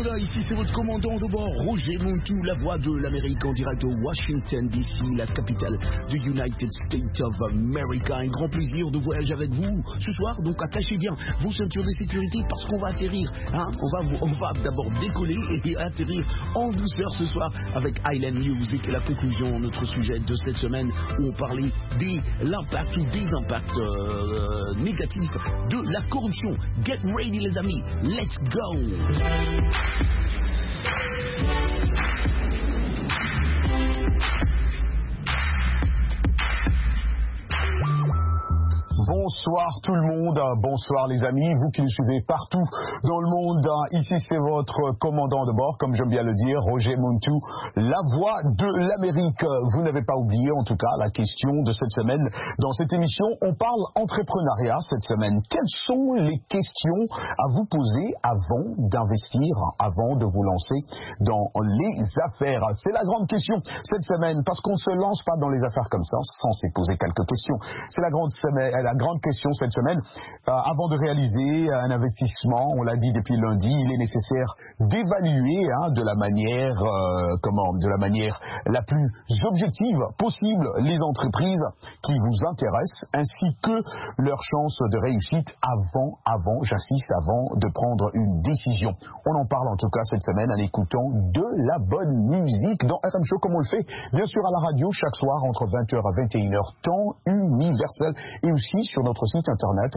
monde, ici c'est votre commandant de bord, Roger Montou, la voix de l'Amérique en direct de Washington DC, la capitale du United States of America. Un grand plaisir de voyager avec vous ce soir, donc attachez bien vos ceintures de sécurité parce qu'on va atterrir, hein, on va d'abord décoller et atterrir en douceur ce soir avec Island Music et la conclusion de notre sujet de cette semaine où on parlait de l'impact ou des impacts négatifs de la corruption. Get ready les amis, let's go! Bonsoir tout le monde, bonsoir les amis, vous qui nous suivez partout dans le monde. Ici c'est votre commandant de bord, comme j'aime bien le dire, Roger Montou, la voix de l'Amérique. Vous n'avez pas oublié en tout cas la question de cette semaine. Dans cette émission, on parle entrepreneuriat cette semaine. Quelles sont les questions à vous poser avant d'investir, avant de vous lancer dans les affaires? C'est la grande question cette semaine, parce qu'on ne se lance pas dans les affaires comme ça sans se poser quelques questions. C'est la grande question cette semaine. Avant de réaliser un investissement, on l'a dit depuis lundi, il est nécessaire d'évaluer de la manière la plus objective possible les entreprises qui vous intéressent ainsi que leurs chances de réussite avant de prendre une décision. On en parle en tout cas cette semaine en écoutant de la bonne musique dans RM Show comme on le fait bien sûr à la radio chaque soir entre 20h à 21h, temps universel, et aussi sur notre site internet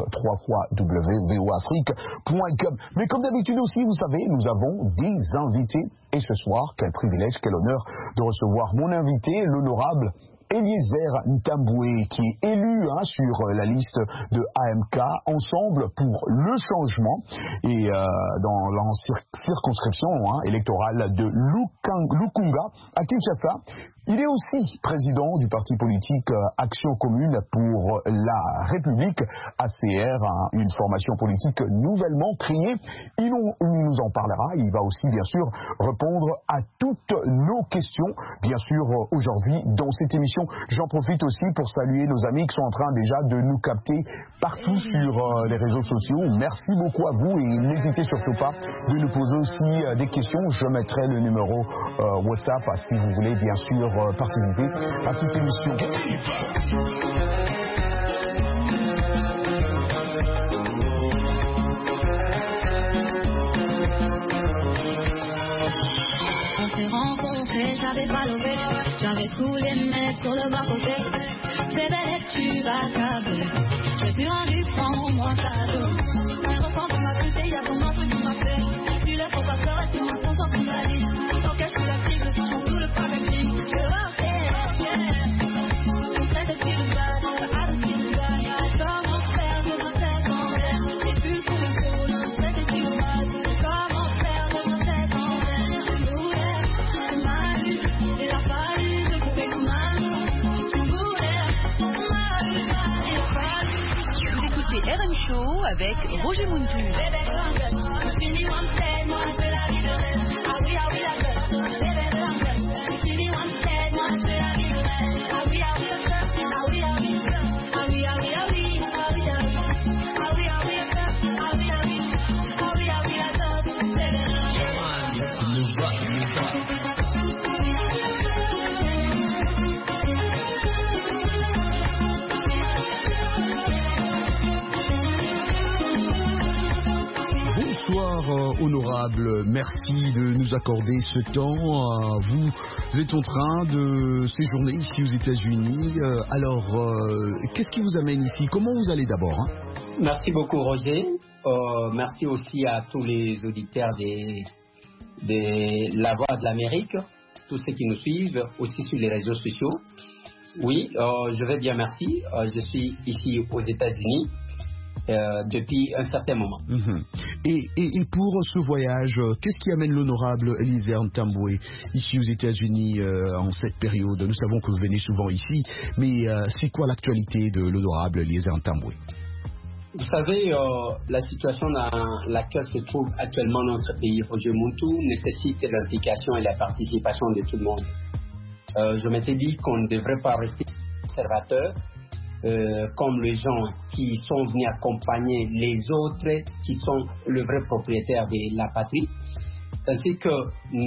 www.voafrique.com. Mais comme d'habitude aussi, vous savez, nous avons des invités. Et ce soir, quel privilège, quel honneur de recevoir mon invité, l'honorable Eliezer Ntamboué, qui est élu sur la liste de AMK, Ensemble pour le changement, et dans la circonscription électorale de Lukunga à Kinshasa. Il est aussi président du parti politique Action Commune pour la République, ACR, une formation politique nouvellement créée. Il nous en parlera. Il va aussi, bien sûr, répondre à toutes nos questions, bien sûr, aujourd'hui dans cette émission. J'en profite aussi pour saluer nos amis qui sont en train déjà de nous capter partout sur les réseaux sociaux. Merci beaucoup à vous et n'hésitez surtout pas de nous poser aussi des questions. Je mettrai le numéro WhatsApp si vous voulez, bien sûr, participer à cette émission. On s'est rencontrés, j'avais pas levé, j'avais tous les mètres sur le bas-côté. C'est belle et tu vas cabler. Je suis rendu, prends-moi cadeau. Un repas pour ma pute, y'a ton truc qui m'a fait. Je suis là pour pas se rester, moi, ton temps pour la vie. Ok, je suis la cible, je change tout le packaging. Je veux RM Show avec Roger Montou. Honorable, merci de nous accorder ce temps. Vous êtes en train de séjourner ici aux États-Unis. Alors, qu'est-ce qui vous amène ici? Comment vous allez d'abord? Merci beaucoup, Roger. Merci aussi à tous les auditeurs de La Voix de l'Amérique, tous ceux qui nous suivent aussi sur les réseaux sociaux. Oui, je vais bien, merci. Je suis ici aux États-Unis depuis un certain moment. Et pour ce voyage, qu'est-ce qui amène l'honorable Eliezer Ntamboué ici aux États-Unis en cette période? Nous savons que vous venez souvent ici, mais c'est quoi l'actualité de l'honorable Eliezer Ntamboué? Vous savez, la situation dans laquelle se trouve actuellement notre pays, Roger Montou, nécessite l'implication et la participation de tout le monde. Je m'étais dit qu'on ne devrait pas rester observateur comme les gens qui sont venus accompagner les autres qui sont le vrai propriétaire de la patrie. ainsi que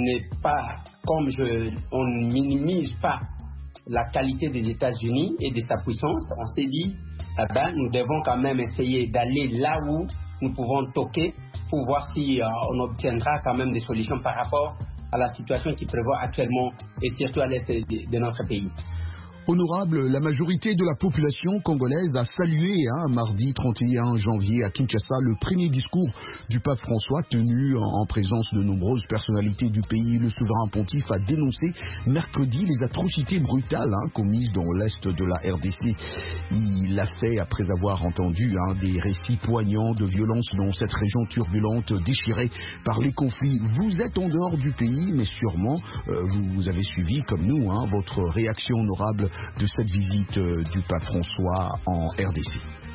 on ne minimise pas la qualité des États-Unis et de sa puissance, on s'est dit, nous devons quand même essayer d'aller là où nous pouvons toquer pour voir si on obtiendra quand même des solutions par rapport à la situation qui prévoit actuellement et surtout à l'est de notre pays. Honorable, la majorité de la population congolaise a salué mardi 31 janvier à Kinshasa le premier discours du pape François tenu en présence de nombreuses personnalités du pays. Le souverain pontife a dénoncé mercredi les atrocités brutales commises dans l'est de la RDC. Il l'a fait après avoir entendu des récits poignants de violence dans cette région turbulente déchirée par les conflits. Vous êtes en dehors du pays, mais sûrement vous avez suivi comme nous votre réaction honorable de cette visite du pape François en RDC.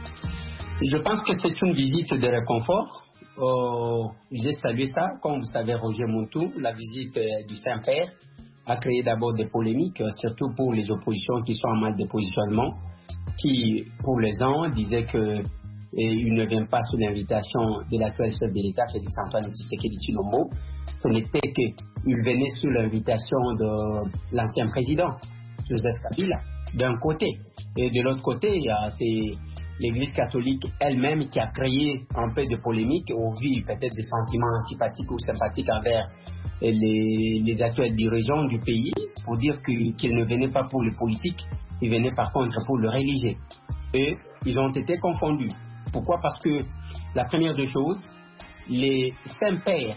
Je pense que c'est une visite de réconfort. J'ai salué ça. Comme vous savez, Roger Muntu, la visite du Saint-Père a créé d'abord des polémiques, surtout pour les oppositions qui sont en mal de positionnement, qui, pour les uns, disaient qu'il ne vient pas sous l'invitation de l'actuel chef de l'État, Félix Antoine Tshisekedi Tshilombo. Ce n'était qu'il venait sous l'invitation de l'ancien président, Joseph Kabila, d'un côté. Et de l'autre côté, c'est l'Église catholique elle-même qui a créé un peu de polémique au vu peut-être des sentiments antipathiques ou sympathiques envers les actuels dirigeants du pays pour dire qu'ils ne venaient pas pour le politique, ils venaient par contre pour le religieux. Et ils ont été confondus. Pourquoi? Parce que la première des choses, les Saint-Pères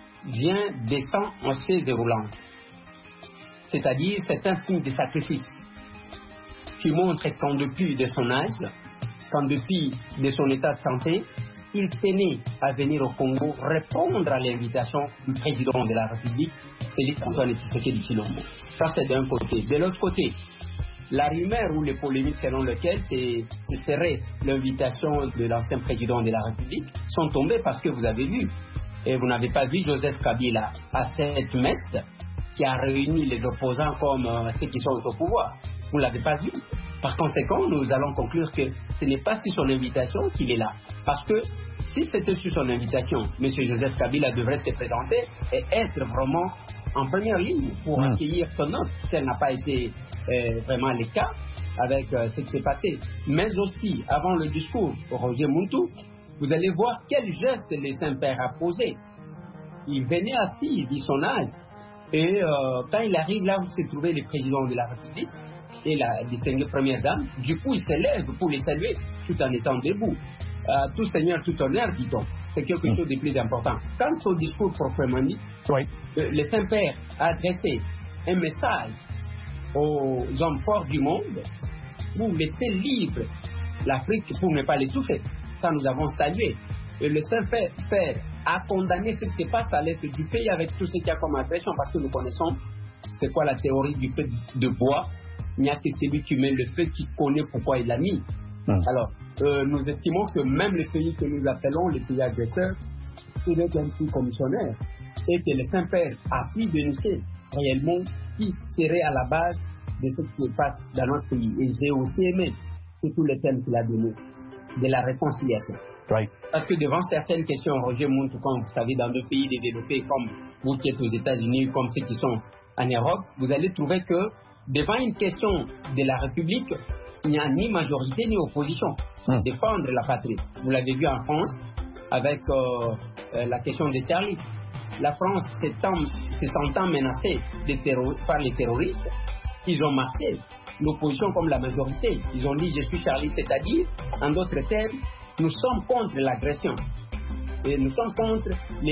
descendent en chaise roulante. C'est-à-dire, c'est un signe de sacrifice qui montre qu'en dépit de son âge, qu'en dépit de son état de santé, il tenait à venir au Congo répondre à l'invitation du président de la République, Félix Antoine Tshisekedi Tshilombo. Ça, c'est d'un côté. De l'autre côté, la rumeur ou les polémiques selon lesquelles ce serait l'invitation de l'ancien président de la République sont tombées parce que vous avez vu, et vous n'avez pas vu Joseph Kabila à cette messe qui a réuni les opposants comme ceux qui sont au pouvoir. Vous ne l'avez pas vu. Par conséquent, nous allons conclure que ce n'est pas sur son invitation qu'il est là. Parce que si c'était sur son invitation, M. Joseph Kabila devrait se présenter et être vraiment en première ligne pour accueillir son hôte. Ça n'a pas été vraiment le cas avec ce qui s'est passé. Mais aussi, avant le discours, Roger Muntu, vous allez voir quel geste le Saint-Père a posé. Il venait assis, il dit son âge. Et quand il arrive là où se trouvait le président de la République et la distinguée première dame, du coup il se lève pour les saluer tout en étant debout. Tout seigneur, tout honneur, dit-on. C'est quelque chose de plus important. Quant au discours proprement dit, le Saint-Père a adressé un message aux hommes forts du monde pour laisser libre l'Afrique pour ne pas l'étouffer. Ça, nous avons salué. Et le Saint-Père a condamné ce qui se passe à l'est du pays avec tout ce qu'il y a comme agression, parce que nous connaissons c'est quoi la théorie du feu de bois. Il n'y a que celui qui met le feu qui connaît pourquoi il l'a mis. Alors, nous estimons que même les pays que nous appelons les pays agresseurs, il est un petit commissionnaire, et que le Saint-Père a pu dénoncer réellement qui serait à la base de ce qui se passe dans notre pays. Et j'ai aussi aimé, c'est tous les thèmes qu'il a donnés, de la réconciliation. Parce que devant certaines questions, Roger Muntu, comme vous savez, dans deux pays développés comme vous qui êtes aux États-Unis, comme ceux qui sont en Europe, vous allez trouver que devant une question de la République, il n'y a ni majorité ni opposition. C'est défendre la patrie. Vous l'avez vu en France avec la question des Charlie. La France se sentant menacée par les terroristes, ils ont marqué l'opposition comme la majorité. Ils ont dit je suis Charlie, c'est-à-dire, en d'autres termes, nous sommes contre l'agression. Et nous sommes contre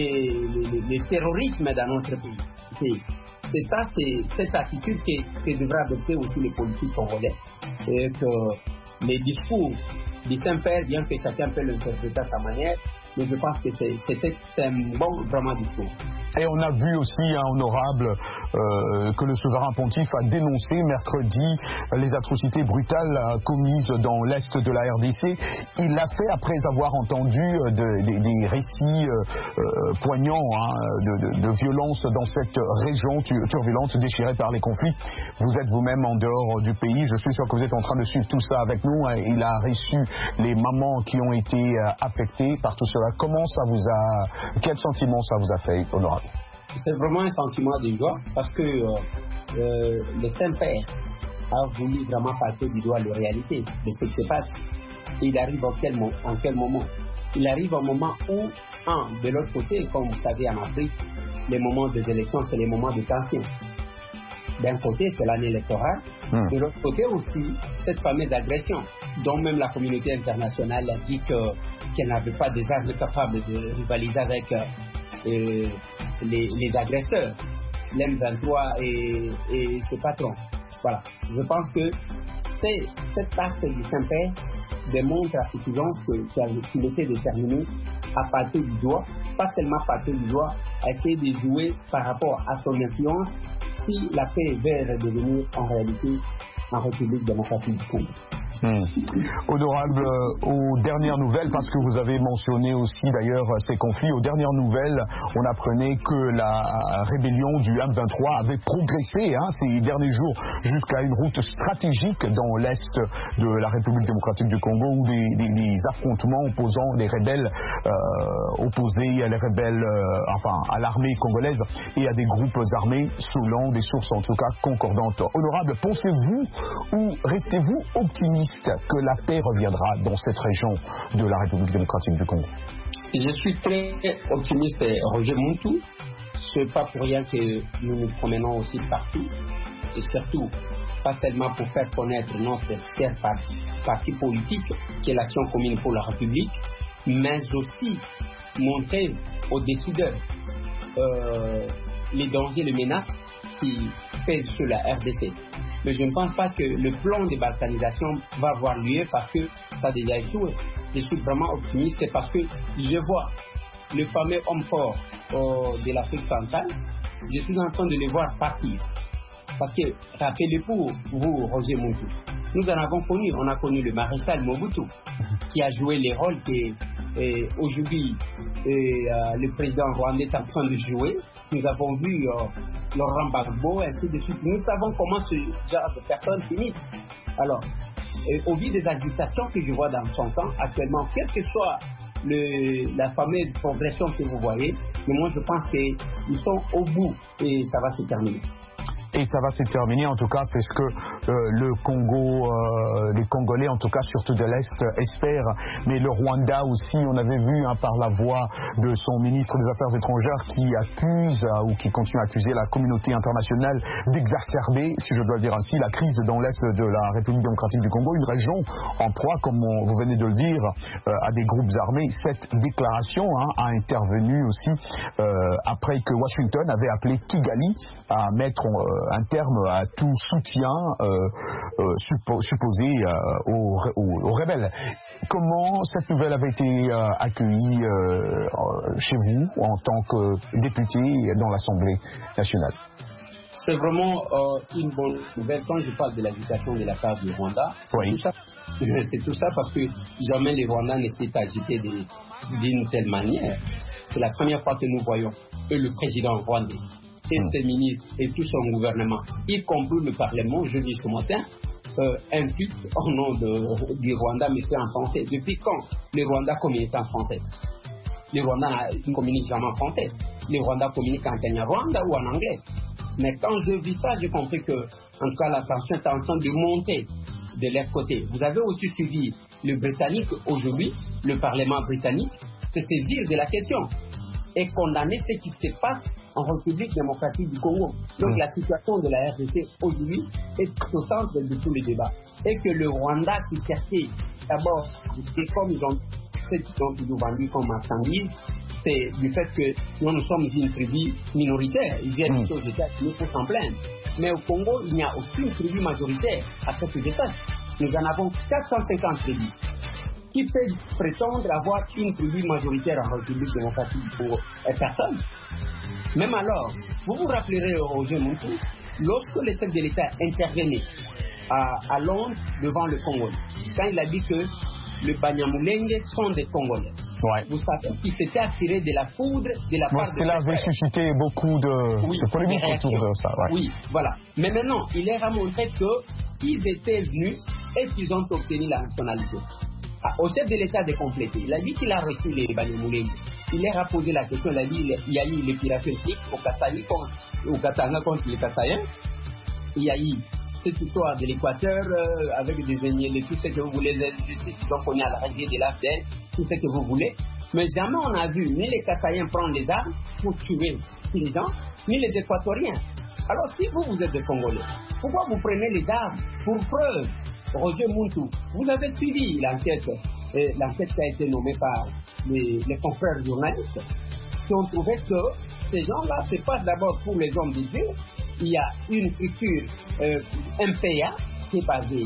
les terrorismes dans notre pays. C'est ça, c'est cette attitude que devraient adopter aussi les politiques congolais. Et que les discours du Saint-Père, bien que chacun peut l'interpréter à sa manière, mais je pense que c'était un bon vraiment discours. Et on a vu aussi, honorable, que le souverain pontife a dénoncé mercredi les atrocités brutales commises dans l'est de la RDC. Il l'a fait après avoir entendu des récits poignants de violence dans cette région turbulente déchirée par les conflits. Vous êtes vous-même en dehors du pays. Je suis sûr que vous êtes en train de suivre tout ça avec nous. Il a reçu les mamans qui ont été affectées par tout cela. Quel sentiment ça vous a fait, honorable? C'est vraiment un sentiment de joie parce que le Saint-Père a voulu vraiment parler du doigt de la réalité de ce qui se passe. Et il arrive en quel moment? Il arrive au moment où, de l'autre côté, comme vous savez en Afrique, les moments des élections, c'est les moments de tension. D'un côté, c'est l'année électorale. De l'autre côté aussi, cette fameuse agression, dont même la communauté internationale a dit qu'elle n'avait pas des armes capables de rivaliser avec les agresseurs, l'M23 et ses patrons. Voilà. Je pense que cet acte du Saint-Père démontre à suffisance qu'il était déterminé à partir du doigt, pas seulement partir du doigt, à essayer de jouer par rapport à son influence si la paix va redevenir en réalité en République démocratique du Congo. Honorable, aux dernières nouvelles, parce que vous avez mentionné aussi d'ailleurs ces conflits, aux dernières nouvelles, on apprenait que la rébellion du M23 avait progressé ces derniers jours jusqu'à une route stratégique dans l'est de la République démocratique du Congo, où des affrontements opposant les rebelles opposés à l'armée congolaise et à des groupes armés selon des sources en tout cas concordantes. Honorable, pensez-vous ou restez-vous optimiste que la paix reviendra dans cette région de la République démocratique du Congo? Je suis très optimiste, Roger Muntu. Ce n'est pas pour rien que nous nous promenons aussi partout, et surtout, pas seulement pour faire connaître notre cher parti politique, qui est l'Action commune pour la République, mais aussi montrer aux décideurs les dangers, les menaces qui pèsent sur la RDC. Mais je ne pense pas que le plan de balkanisation va avoir lieu parce que ça a déjà échoué. Je suis vraiment optimiste parce que je vois le fameux homme fort de l'Afrique centrale, je suis en train de le voir partir. Parce que, rappelez-vous, vous, Roger Muntu, nous en avons connu, on a connu le maréchal Mobutu, qui a joué les rôles qu'aujourd'hui le président rwandais est en train de jouer. Nous avons vu Laurent Gbagbo, ainsi de suite. Nous savons comment ce genre de personnes finissent. Alors, au vu des agitations que je vois dans son camp actuellement, quelle que soit la fameuse progression que vous voyez, mais moi je pense qu'ils sont au bout et ça va se terminer. Et ça va se terminer, en tout cas, c'est ce que le Congo, les Congolais, en tout cas, surtout de l'Est, espèrent. Mais le Rwanda aussi, on avait vu par la voix de son ministre des Affaires étrangères qui accuse ou qui continue à accuser la communauté internationale d'exacerber, si je dois dire ainsi, la crise dans l'Est de la République démocratique du Congo, une région en proie, comme vous venez de le dire, à des groupes armés. Cette déclaration a intervenu aussi après que Washington avait appelé Kigali à mettre un terme à tout soutien supposé aux rebelles. Comment cette nouvelle avait été accueillie chez vous en tant que député dans l'Assemblée nationale? C'est vraiment une bonne nouvelle. Quand je parle de l'agitation de la part du Rwanda, c'est tout ça parce que jamais les Rwandais ne s'est agité d'une telle manière. C'est la première fois que nous voyons le président rwandais et ses ministres et tout son gouvernement, y compris le Parlement, jeudi ce matin, implique au nom du Rwanda, mais c'est en français. Depuis quand le Rwanda communique en français? Le Rwanda ne communique jamais en français. Le Rwanda communique en Kenya-Rwanda ou en anglais. Mais quand je vis ça, j'ai compris que, en tout cas, la tension est en train de monter de leur côté. Vous avez aussi suivi le Britannique aujourd'hui, le Parlement britannique, se saisir de la question et condamner ce qui se passe en République démocratique du Congo. Donc la situation de la RDC aujourd'hui est au centre de tous les débats. Et que le Rwanda qui cherchait d'abord, comme ils ont vendu comme marchandise, c'est du fait que nous sommes une tribu minoritaire. Ils viennent des États-Unis pour s'en plaindre. Mais au Congo, il n'y a aucune tribu majoritaire à ce que je sache. Nous en avons 450 tribus. Qui peut prétendre avoir une tribu majoritaire en République démocratique pour personne? Même alors, vous vous rappellerez, Roger Muntu, lorsque le chef de l'État intervenait à Londres devant le Congo, quand il a dit que les Banyamulenge sont des Congolais. Ouais. Vous savez qu'il s'était attiré de la foudre de la part de... Cela avait suscité beaucoup de polémiques autour de ça. Ouais. Oui, voilà. Mais maintenant, il leur a montré qu'ils étaient venus et qu'ils ont obtenu la nationalité. Au chef de l'État de compléter. Il a dit qu'il a reçu les Banyamulenge. il leur a posé la question, il a dit il y a eu l'épiration ethnique au Kasaï, au Katanga contre les Kasaïens. Il y a eu cette histoire de l'Équateur avec des ennemis, tout ce que vous voulez, donc on est à l'arrivée de l'AFDL, tout ce que vous voulez. Mais jamais on a vu ni les Kasaïens prendre les armes pour tuer les gens, ni les Équatoriens. Alors si vous êtes des Congolais, pourquoi vous prenez les armes? Pour preuve, Roger Muntu, vous avez suivi l'enquête qui a été nommée par les confrères journalistes, qui ont trouvé que ces gens-là se passent d'abord pour les hommes de Dieu. Il y a une structure MPA qui est basée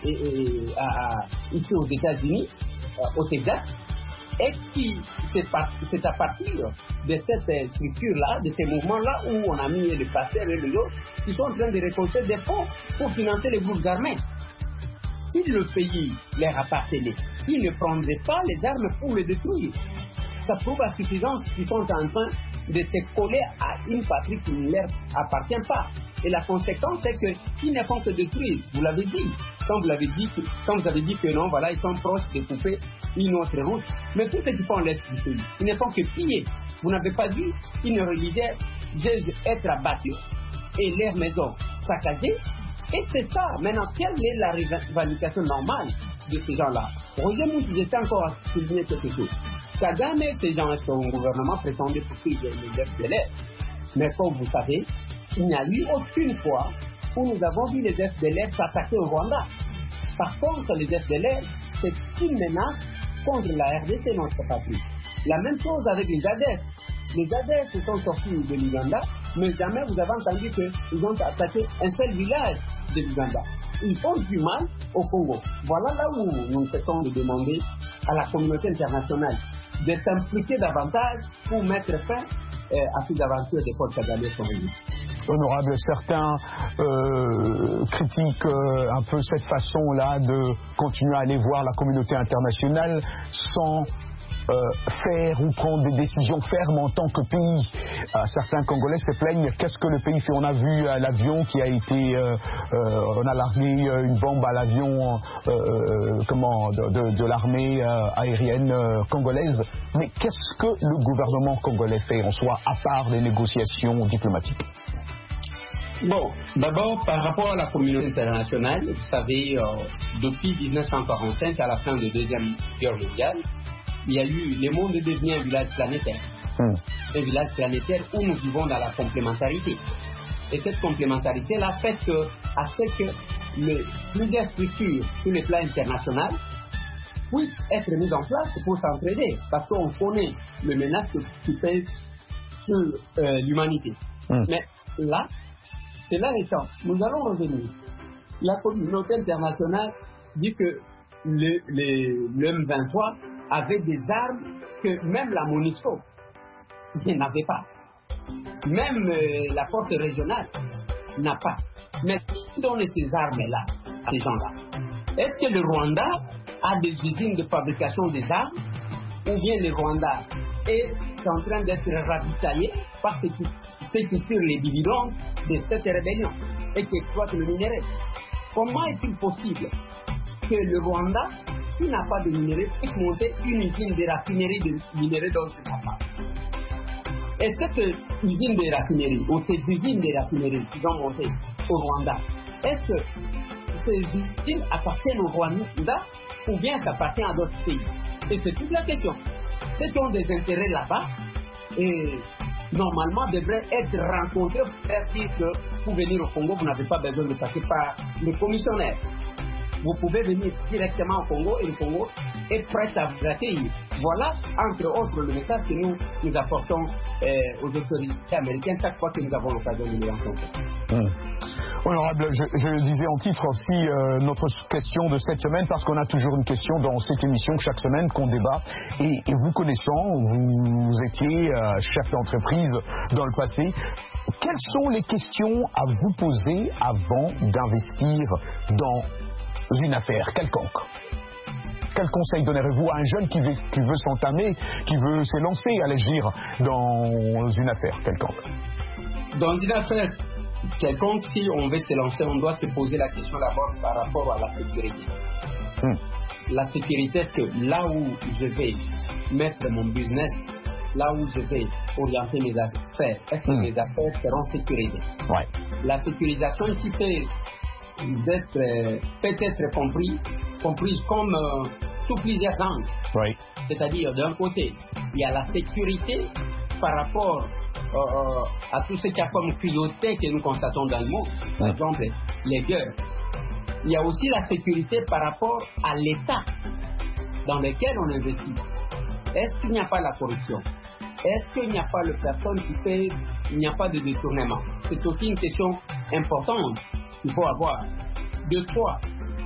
ici aux États-Unis, au Texas, et qui c'est à partir de cette structure-là, de ces mouvements-là, où on a mis le pasteur et les autres, qui sont en train de récolter des fonds pour financer les groupes armés. Si le pays leur appartenait, ils ne prendraient pas les armes pour les détruire. Ça prouve à suffisance qu'ils sont en train de se coller à une patrie qui ne leur appartient pas. Et la conséquence, c'est qu'ils ne font que détruire. Vous l'avez dit. Quand vous avez dit que non, voilà, ils sont proches de couper une autre route. Mais tous ceux qui font l'est du pays, ils ne font que piller. Vous n'avez pas vu une religieuse être abattue et leurs maisons saccagées. Et c'est ça. Maintenant, quelle est la revendication normale de ces gens-là? Roger Muntu, j'étais encore à souligner quelque chose. Kagame et ces gens, son gouvernement prétendait poursuivre les FDLR. Mais comme vous savez, il n'y a eu aucune fois où nous avons vu les FDLR s'attaquer au Rwanda. Par contre, les FDLR, c'est une menace contre la RDC, notre patrie. La même chose avec les ADF. Les ADF se sont sortis de l'Uganda, mais jamais vous avez entendu qu'ils ont attaqué un seul village de l'Uganda. Ils font du mal au Congo. Voilà là où nous cessons de demander à la communauté internationale de s'impliquer davantage pour mettre fin à ces aventures de Paul Kagame et son régime. Honorable, certains critiquent un peu cette façon-là de continuer à aller voir la communauté internationale sans faire ou prendre des décisions fermes en tant que pays. Certains Congolais se plaignent, qu'est-ce que le pays fait? On a vu l'avion qui a été, on a largué une bombe à l'avion de l'armée aérienne congolaise, mais qu'est-ce que le gouvernement congolais fait en soi, à part les négociations diplomatiques? Bon, d'abord, par rapport à la communauté internationale, vous savez, depuis 1945, à la fin de la Deuxième Guerre mondiale, il y a eu, le monde est devenu un village planétaire. Un village planétaire où nous vivons dans la complémentarité. Et cette complémentarité-là fait à ce que plusieurs structures sur le plan international puissent être mises en place pour s'entraider. Parce qu'on connaît les menaces qui pèsent sur l'humanité. Mais là, c'est là l'état. Nous allons revenir. La communauté internationale dit que le M23 avait des armes que même la MONUSCO n'avait pas. Même la force régionale n'a pas. Mais qui donne ces armes-là à ces gens-là? Est-ce que le Rwanda a des usines de fabrication des armes? Ou bien le Rwanda est en train d'être ravitaillé par ceux qui tirent les dividendes de cette rébellion et qui exploitent le minerai? Comment est-il possible que le Rwanda, qui n'a pas de minerai, puisse monter une usine de raffinerie de minerai dont il n'a pas? Et cette usine de raffinerie, ou ces usines de raffinerie qu'ils ont montées au Rwanda, est-ce que ces usines appartiennent au Rwanda ou bien ça appartient à d'autres pays? Et c'est toute la question. Ceux qui ont des intérêts là-bas, et normalement devraient être rencontrés pour faire dire que pour venir au Congo, vous n'avez pas besoin de passer par le commissionnaire. Vous pouvez venir directement au Congo et le Congo est prêt à vous accueillir. Voilà, entre autres, le message que nous apportons aux autorités américaines chaque fois que nous avons l'occasion de les rencontrer. Honorable, je disais en titre aussi notre question de cette semaine, parce qu'on a toujours une question dans cette émission chaque semaine qu'on débat. Et vous connaissant, vous étiez chef d'entreprise dans le passé. Quelles sont les questions à vous poser avant d'investir dans une affaire quelconque? Quel conseil donnerez-vous à un jeune qui veut s'entamer, qui veut s'élancer à l'agir dans une affaire quelconque? Dans une affaire quelconque, si on veut se lancer, on doit se poser la question d'abord par rapport à la sécurité. La sécurité, est-ce que là où je vais mettre mon business, là où je vais orienter mes affaires, est-ce que mes affaires seront sécurisées? Ouais. La sécurisation ici peut être comprise comme sous plusieurs angles. Oui. C'est-à-dire, d'un côté, il y a la sécurité par rapport à tout ce qu'il y a comme cruauté que nous constatons dans le monde, par exemple les guerres. Il y a aussi la sécurité par rapport à l'État dans lequel on investit. Est-ce qu'il n'y a pas la corruption? Est-ce qu'il n'y a pas de personne qui paye? Il n'y a pas de détournement? C'est aussi une question importante qu'il faut avoir. De trois,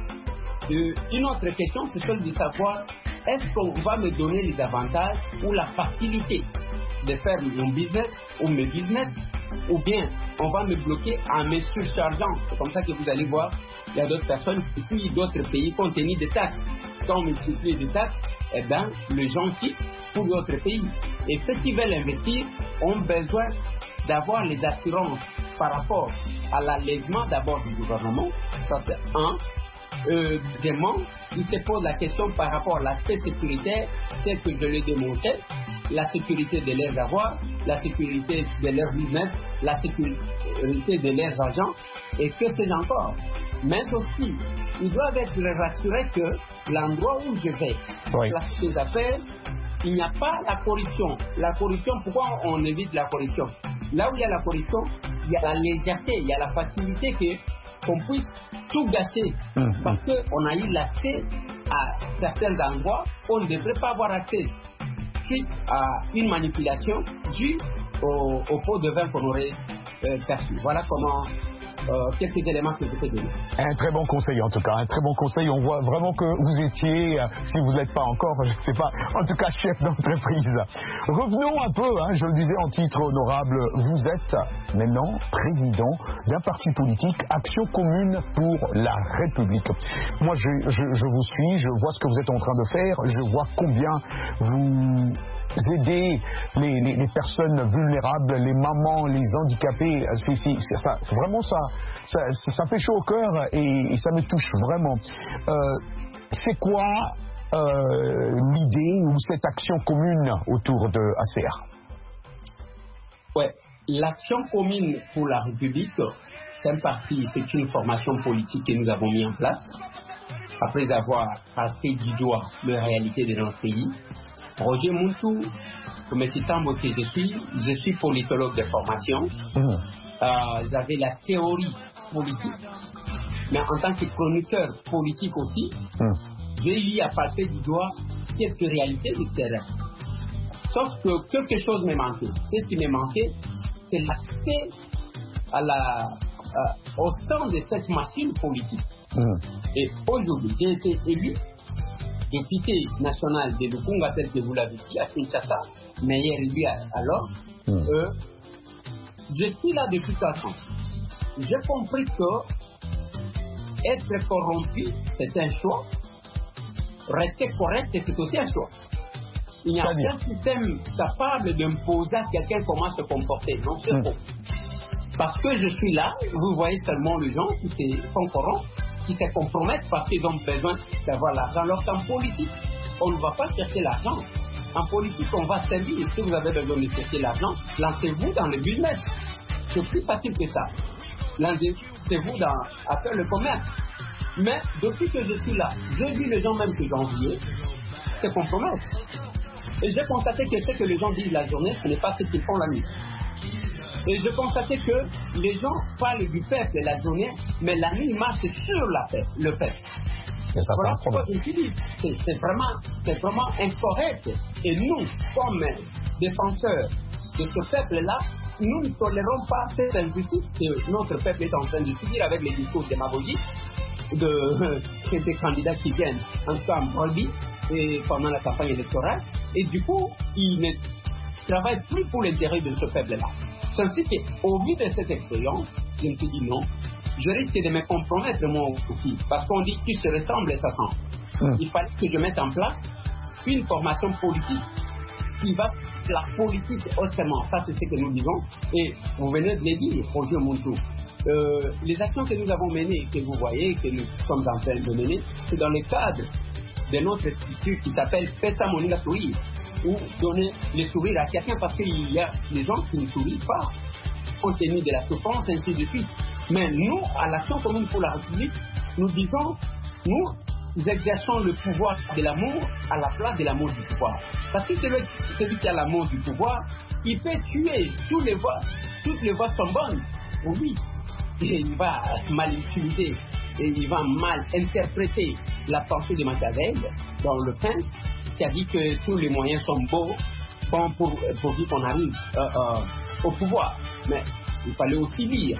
une autre question, c'est celle de savoir est-ce qu'on va me donner les avantages ou la facilité de faire mon business ou mes business, ou bien on va me bloquer en me surchargeant. C'est comme ça que vous allez voir, il y a d'autres personnes qui fuient d'autres pays compte tenu des taxes. Quand on multiplie des taxes, eh bien, les gens quittent pour d'autres pays. Et ceux qui veulent investir ont besoin d'avoir les assurances par rapport à l'allègement d'abord du gouvernement. Ça, c'est un. Deuxièmement, ils se posent la question par rapport à l'aspect sécuritaire, tel que je l'ai démontré, la sécurité de leurs avoirs, la sécurité de leur business, la sécurité de leurs agents, et que c'est encore. Mais aussi, ils doivent être rassurés que l'endroit où je vais placer des affaires, il n'y a pas la corruption. La corruption, pourquoi on évite la corruption? Là où il y a la corruption, il y a la légèreté, il y a la facilité qu'on puisse tout gâcher parce qu'on a eu l'accès à certains endroits où on ne devrait pas avoir accès suite à une manipulation due au pot de vin qu'on aurait perçu. Voilà comment quelques éléments que je peux donner. Un très bon conseil en tout cas, un très bon conseil. On voit vraiment que vous étiez, si vous n'êtes pas encore, je ne sais pas, en tout cas chef d'entreprise. Revenons un peu, je le disais en titre honorable, vous êtes maintenant président d'un parti politique, Action Commune pour la République. Moi je vous suis, je vois ce que vous êtes en train de faire, je vois combien vous aider les personnes vulnérables, les mamans, les handicapés. Vraiment ça fait chaud au cœur et ça me touche vraiment. C'est quoi l'idée ou cette action commune autour de ACR? Ouais, l'action commune pour la République, c'est un parti, c'est une formation politique que nous avons mis en place après avoir passé du doigt les réalités de notre pays. Roger Muntu, comme citant que je suis politologue de formation. J'avais la théorie politique, mais en tant que chroniqueur politique aussi, j'ai eu à passer du doigt quelques réalités du terrain. Sauf que quelque chose me manquait. Qu'est-ce qui me manquait? C'est l'accès au sein de cette machine politique. Et aujourd'hui, j'ai été élu député national de Lukunga, tel que vous l'avez dit, à Kinshasa, meilleur élu alors. Je suis là depuis 4 ans. J'ai compris que être corrompu, c'est un choix. Rester correct, c'est aussi un choix. Il n'y a aucun système capable d'imposer à quelqu'un comment se comporter. Non, c'est faux. Parce que je suis là, vous voyez seulement les gens qui se font corrompre, qui se compromettent parce qu'ils ont besoin d'avoir l'argent. Alors qu'en politique, on ne va pas chercher l'argent. En politique, on va servir. Si vous avez besoin de chercher l'argent, lancez-vous dans le business. C'est plus facile que ça. Lancez-vous à faire le commerce. Mais depuis que je suis là, j'ai vu les gens même que j'enviais se compromettre. Et j'ai constaté que ce que les gens disent la journée, ce n'est pas ce qu'ils font la nuit. Et je constatais que les gens parlent du peuple la journée, mais la nuit marche sur le peuple. Et ça, voilà pourquoi je dis, c'est vraiment incorrect. Et nous, comme défenseurs de ce peuple-là, nous ne tolérons pas cette injustice que notre peuple est en train de subir avec les discours démagogiques de ces candidats qui viennent en tout cas en Bolivie et pendant la campagne électorale. Et du coup, ils ne travaillent plus pour l'intérêt de ce peuple-là. Ceci qu'au vu de cette expérience, je me suis dit non, je risque de me compromettre moi aussi, parce qu'on dit qu'ils se ressemblent et ça sent. Il fallait que je mette en place une formation politique qui va la politique autrement. Ça, c'est ce que nous disons. Et vous venez de le dire, Roger Muntu. Les actions que nous avons menées, que vous voyez, que nous sommes en train de mener, c'est dans le cadre de notre structure qui s'appelle Pesa Moninga Touir. ou donner le sourire à quelqu'un parce qu'il y a des gens qui ne sourient pas compte tenu de la souffrance, ainsi de suite. Mais nous, à l'Action commune pour la République, nous disons, nous exerçons le pouvoir de l'amour à la place de l'amour du pouvoir. Parce que celui qui a l'amour du pouvoir, il peut tuer toutes les voix sont bonnes pour lui. Et il va mal utiliser et il va mal interpréter la pensée de Machiavel dans Le Prince, qui a dit que tous les moyens sont bons pour qu'on arrive au pouvoir. Mais il fallait aussi lire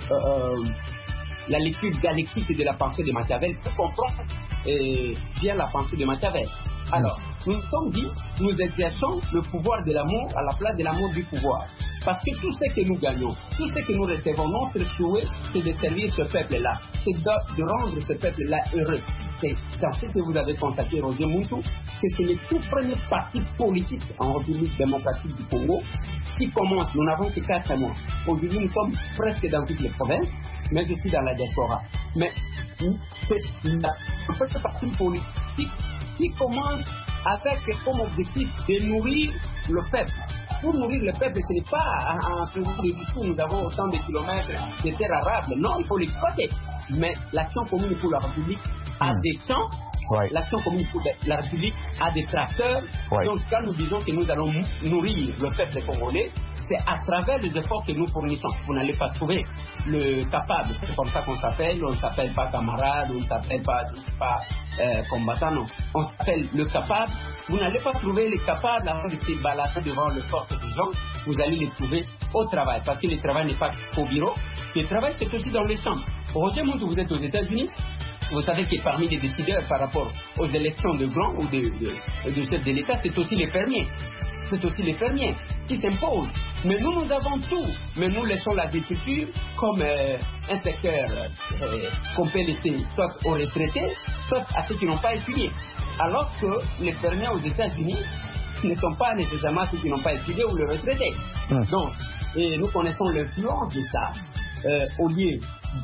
la lecture dialectique de la pensée de Machiavel pour comprendre bien la pensée de Machiavel. Alors, nous nous sommes dit, nous exerçons le pouvoir de l'amour à la place de l'amour du pouvoir. Parce que tout ce que nous gagnons, tout ce que nous recevons, notre souhait, c'est de servir ce peuple-là, c'est de rendre ce peuple-là heureux. C'est dans ce que vous avez constaté, Roger Muntu, que c'est le tout premier parti politique en République démocratique du Congo qui commence. Nous n'avons que 4 mois. Aujourd'hui, nous sommes presque dans toutes les provinces, mais aussi dans la diaspora. Mais c'est le premier parti politique qui commence avec comme objectif de nourrir le peuple. Pour nourrir le peuple, ce n'est pas en faisant des discours, nous avons autant de kilomètres de terre arable. Non, il faut l'exploiter. Mais l'Action commune pour la République a des champs. Ouais. L'Action commune pour la République a des tracteurs. Ouais. Donc quand nous disons que nous allons nourrir le peuple congolais, c'est à travers les efforts que nous fournissons. Vous n'allez pas trouver le capable, c'est comme ça qu'on s'appelle, on ne s'appelle pas camarade, on ne s'appelle pas combattant, non. On s'appelle le capable. Vous n'allez pas trouver les capables avant de se balader devant le corps des gens, vous allez les trouver au travail, parce que le travail n'est pas au bureau, le travail c'est aussi dans les champs. Roger Muntu, vous êtes aux États-Unis. Vous savez que parmi les décideurs par rapport aux élections de grands ou de chefs de l'État, c'est aussi les fermiers. C'est aussi les fermiers qui s'imposent. Mais nous avons tout. Mais nous laissons l'agriculture comme un secteur qu'on peut laisser soit aux retraités, soit à ceux qui n'ont pas étudié. Alors que les fermiers aux États-Unis ne sont pas nécessairement ceux qui n'ont pas étudié ou les retraités. Donc, et nous connaissons l'influence de ça. Au lieu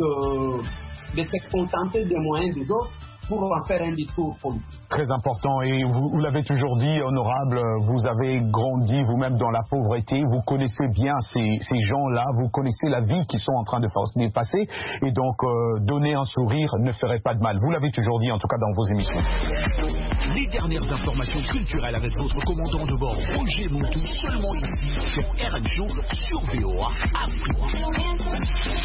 de se contenter des moyens des autres pour en faire un discours politique. Très important, et vous l'avez toujours dit, honorable, vous avez grandi vous-même dans la pauvreté, vous connaissez bien ces gens-là, vous connaissez la vie qu'ils sont en train de passer, et donc donner un sourire ne ferait pas de mal. Vous l'avez toujours dit, en tout cas dans vos émissions. Les dernières informations culturelles avec votre commandant de bord, Roger Muntu, seulement ici, sur RN Show, sur VOA Afrique.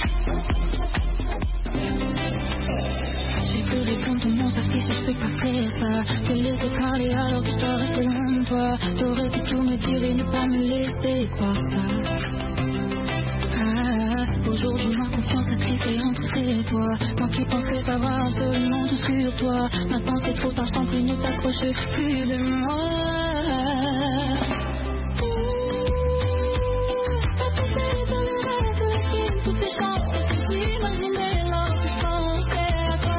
J'ai pleuré quand tout le monde s'affiche, je peux pas faire ça. Te laisser parler alors que je dois rester loin de toi. T'aurais pu tout me dire et ne pas me laisser croire ça. Aujourd'hui ma confiance a crissé entre tes doigts. Moi qui pensais avoir absolument tout sur toi. Maintenant c'est trop tard, je t'en prie, ne t'accroche plus de moi. Toutes ces chances que tu imaginais lorsque je pensais à toi.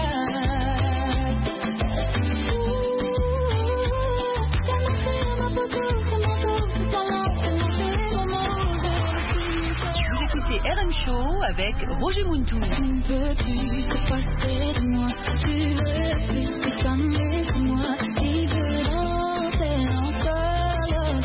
Ça m'a fait ma photo, c'est mon tour, c'est talent, c'est mon fait moment. Vous écoutez RN Show avec Roger Muntu. Tu ne peux plus te passer de moi, tu veux plus te calmer sur moi, tu veux danser encore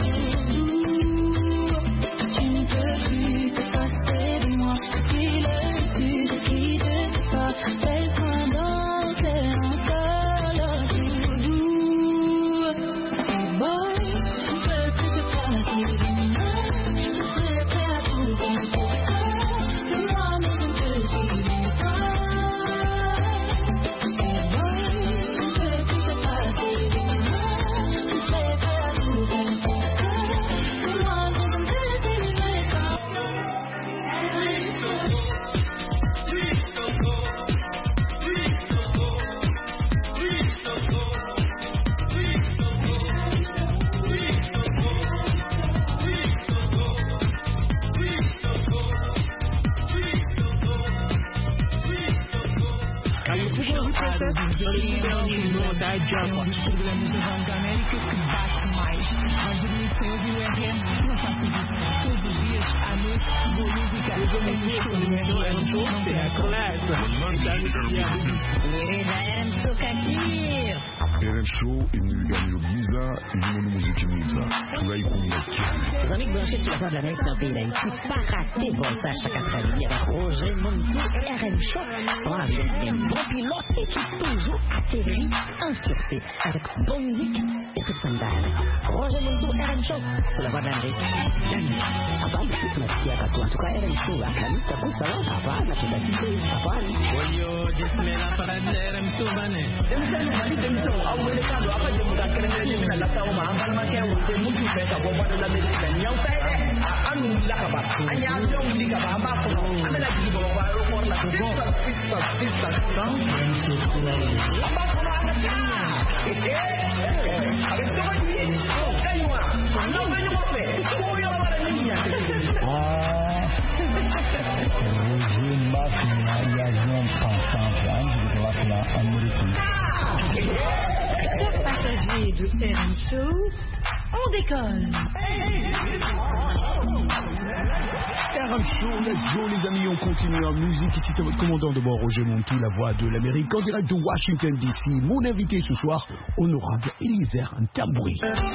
tu ne peux plus te passer de moi, si le sud ne quitte pas, laisse-moi danser encore boy, je ne peux plus te passer de moi, je serai prêt à tout donner pour toi, de moi mais je ne peux plus de toi. Boy, je ne peux plus te passer de moi, je serai prêt à tout donner pour toi, de moi mais je ne peux plus de toi. c'est la classe. RM Show imeganyiro byiza irimo n'umuziki mwiza turayikunda cyane. Les amis branchés sur la voie de l'Amérique dans le pays d'Haïti, pas rater Voltage chaque après-midi avec Roger Montou, RM Show. On a un bon pilote et qui toujours atterrit en sûreté avec bonne musique et toute sandale. Roger Montou, RM Show sur la voie de l'Amérique. Avant de tout mettre à toi, en tout cas RM Show, à Canis, t'as pour ça, avant, la totalité, avant. Oyo, disme la parade de RM Show, bané. Passagers de RM Show, on décolle. RM Show, let's go les amis, on continue en musique. Ici c'est votre commandant de bord Roger Montou, la voix de l'Amérique, en direct de Washington DC. Mon invité ce soir, honorable Eliezer Ntambwe.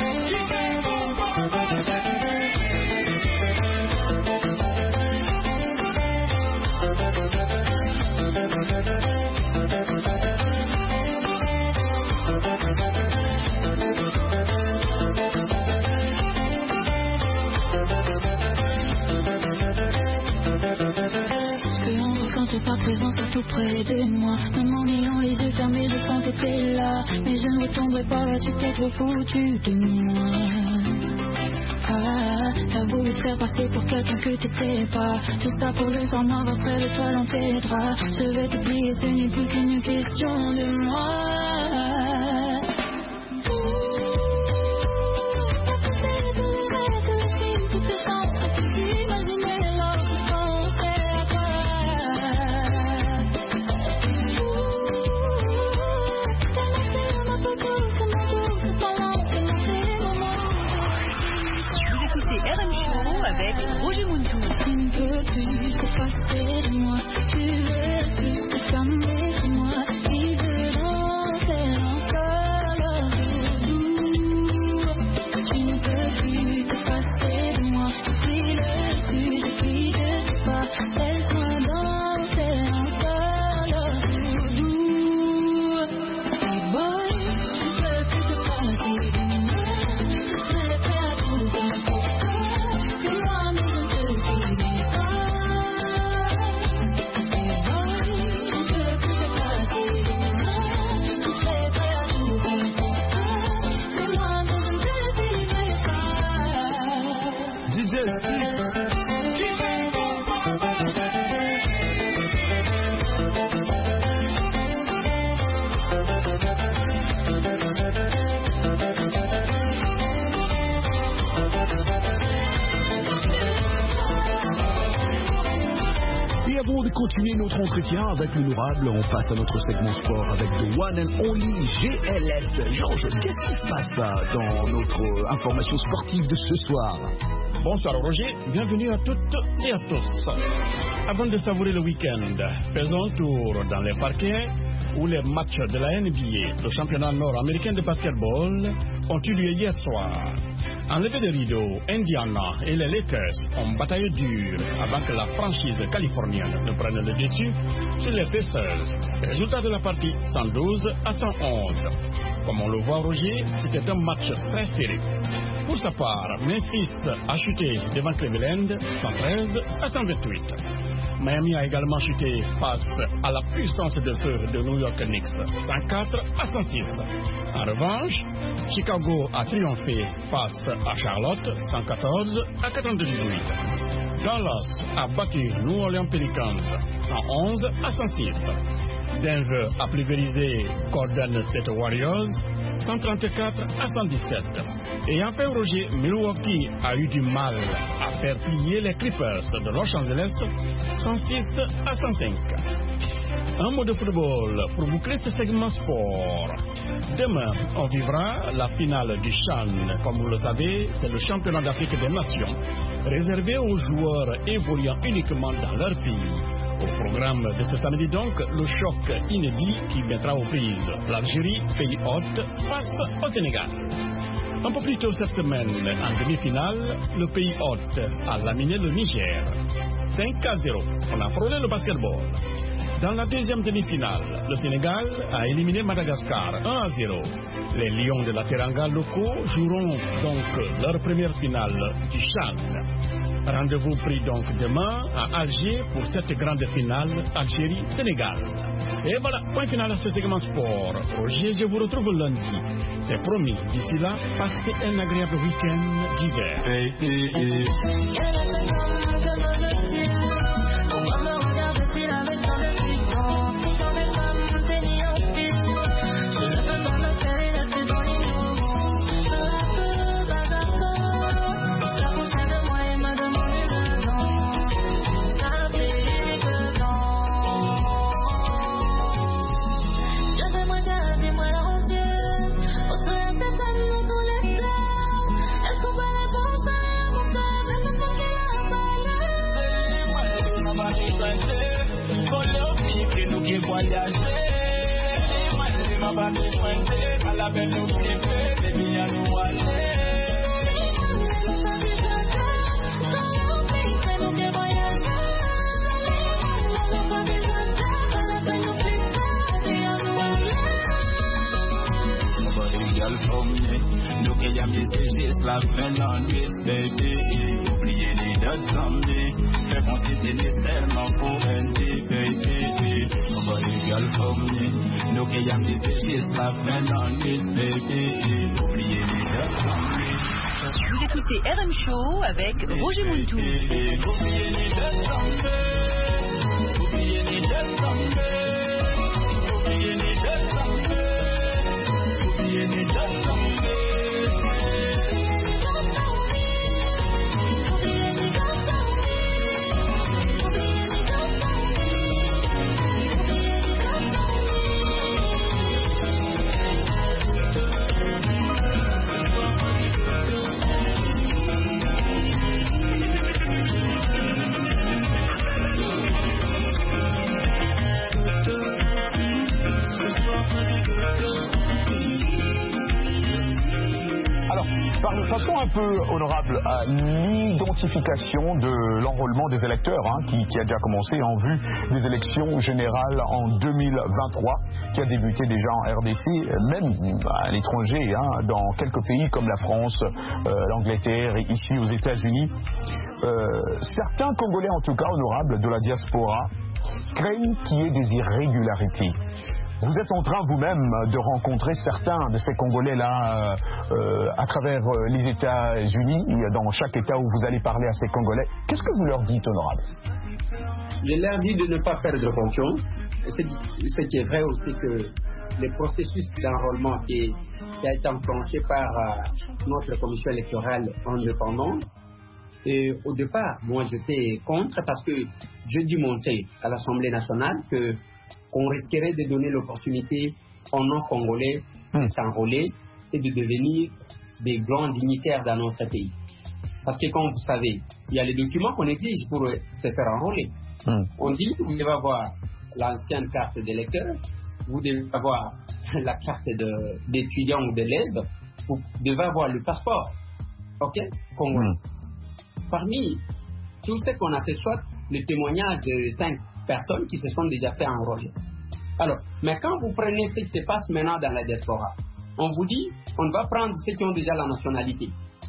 Ta présence est tout près de moi. Même en ayant les yeux fermés, je sens que t'es là. Mais je ne retomberai pas là, tu t'es trop foutu de moi. Ah, t'as voulu te faire passer pour quelqu'un que t'étais pas. Tout ça pour le temps noir après le toile en tes draps. Je vais t'oublier, ce n'est plus qu'une question de moi. Roger Montou. Tu ne peux plus te passer de moi. Tu veux plus te fermer de moi. Qui veut donc faire encore l'amour. Tu ne peux plus te passer de moi. Si le plus je prie de toi. Laisse-moi donc faire encore l'amour. Hey boy, tu ne peux plus te passer de moi. Je serai prêt à tout faire pour toi. C'est moi, mais je ne te dirai pas. Hey boy, je ne peux plus te passer de moi. Je serai prêt à tout faire pour toi. C'est moi, mais je ne te dirai pas. DJ Et avant de continuer notre entretien avec l'honorable, on passe à notre segment sport avec The One and Only GLS. Georges, qu'est-ce qui se passe dans notre information sportive de ce soir? Bonsoir Roger, bienvenue à toutes et à tous. Avant de savourer le week-end, faisons un tour dans les parquets où les matchs de la NBA, le championnat nord-américain de basketball, ont eu lieu hier soir. En levée de rideau, Indiana et les Lakers ont bataillé dur avant que la franchise californienne ne prenne le dessus sur les Pacers. Résultat de la partie 112 à 111. Comme on le voit Roger, c'était un match très serré. Pour sa part, Memphis a chuté devant Cleveland 113 à 128. Miami a également chuté face à la puissance de feu de New York Knicks 104 à 106. En revanche, Chicago a triomphé face à Charlotte 114 à 98. Dallas a battu New Orleans Pelicans 111 à 106. Denver a pulvérisé Golden State Warriors 134 à 117. Et enfin Roger, Milwaukee a eu du mal à faire plier les Clippers de Los Angeles 106 à 105. Un mot de football pour boucler ce segment sport. Demain, on vivra la finale du CHAN. Comme vous le savez, c'est le championnat d'Afrique des Nations, réservé aux joueurs évoluant uniquement dans leur pays. Au programme de ce samedi donc, le choc inédit qui mettra aux prises l'Algérie, pays hôte, face au Sénégal. Un peu plus tôt cette semaine, en demi-finale, le pays hôte a laminé le Niger. 5-0, on a frôlé le basketball. Dans la deuxième demi-finale, le Sénégal a éliminé Madagascar 1-0. Les Lions de la Teranga locaux joueront donc leur première finale du CHAN. Rendez-vous pris donc demain à Alger pour cette grande finale Algérie-Sénégal. Et voilà, point final à ce segment sport. Roger, je vous retrouve lundi. C'est promis. D'ici là, passez un agréable week-end d'hiver. La peine en nuit, baby, oubliez les dates samedi, fais penser nécessairement pour un petit baby, nobody girl from me, no que y'a mis juste la peine en nuit, baby, oubliez les dates samedi. Vous écoutez RM Show avec Roger Muntou. Oubliez les dates samedi, oubliez les dates samedi, oubliez les dates samedi, oubliez les dates samedi. Passons un peu, honorable, à l'identification de l'enrôlement des électeurs qui a déjà commencé en vue des élections générales en 2023, qui a débuté déjà en RDC, même à l'étranger, dans quelques pays comme la France, l'Angleterre et ici aux États-Unis. Certains Congolais, en tout cas, honorables, de la diaspora, craignent qu'il y ait des irrégularités. Vous êtes en train vous-même de rencontrer certains de ces Congolais-là à travers les États-Unis, dans chaque État où vous allez parler à ces Congolais. Qu'est-ce que vous leur dites, honorable? Je leur dis de ne pas perdre confiance. Ce qui est vrai aussi que le processus d'enrôlement qui a été enclenché par notre commission électorale indépendante, et au départ, moi j'étais contre parce que je dis monter à l'Assemblée nationale qu'on risquerait de donner l'opportunité aux non-congolais de s'enrôler et de devenir des grands dignitaires dans notre pays. Parce que comme vous savez, il y a les documents qu'on exige pour se faire enrôler. On dit que vous devez avoir l'ancienne carte d'électeur, vous devez avoir la carte d'étudiant ou d'élève, vous devez avoir le passeport. Ok, congolais. Parmi tout ce qu'on a fait, soit le témoignage de 5 personnes qui se sont déjà fait enrôler. Alors, mais quand vous prenez ce qui se passe maintenant dans la diaspora, on vous dit, on va prendre ceux qui ont déjà la nationalité.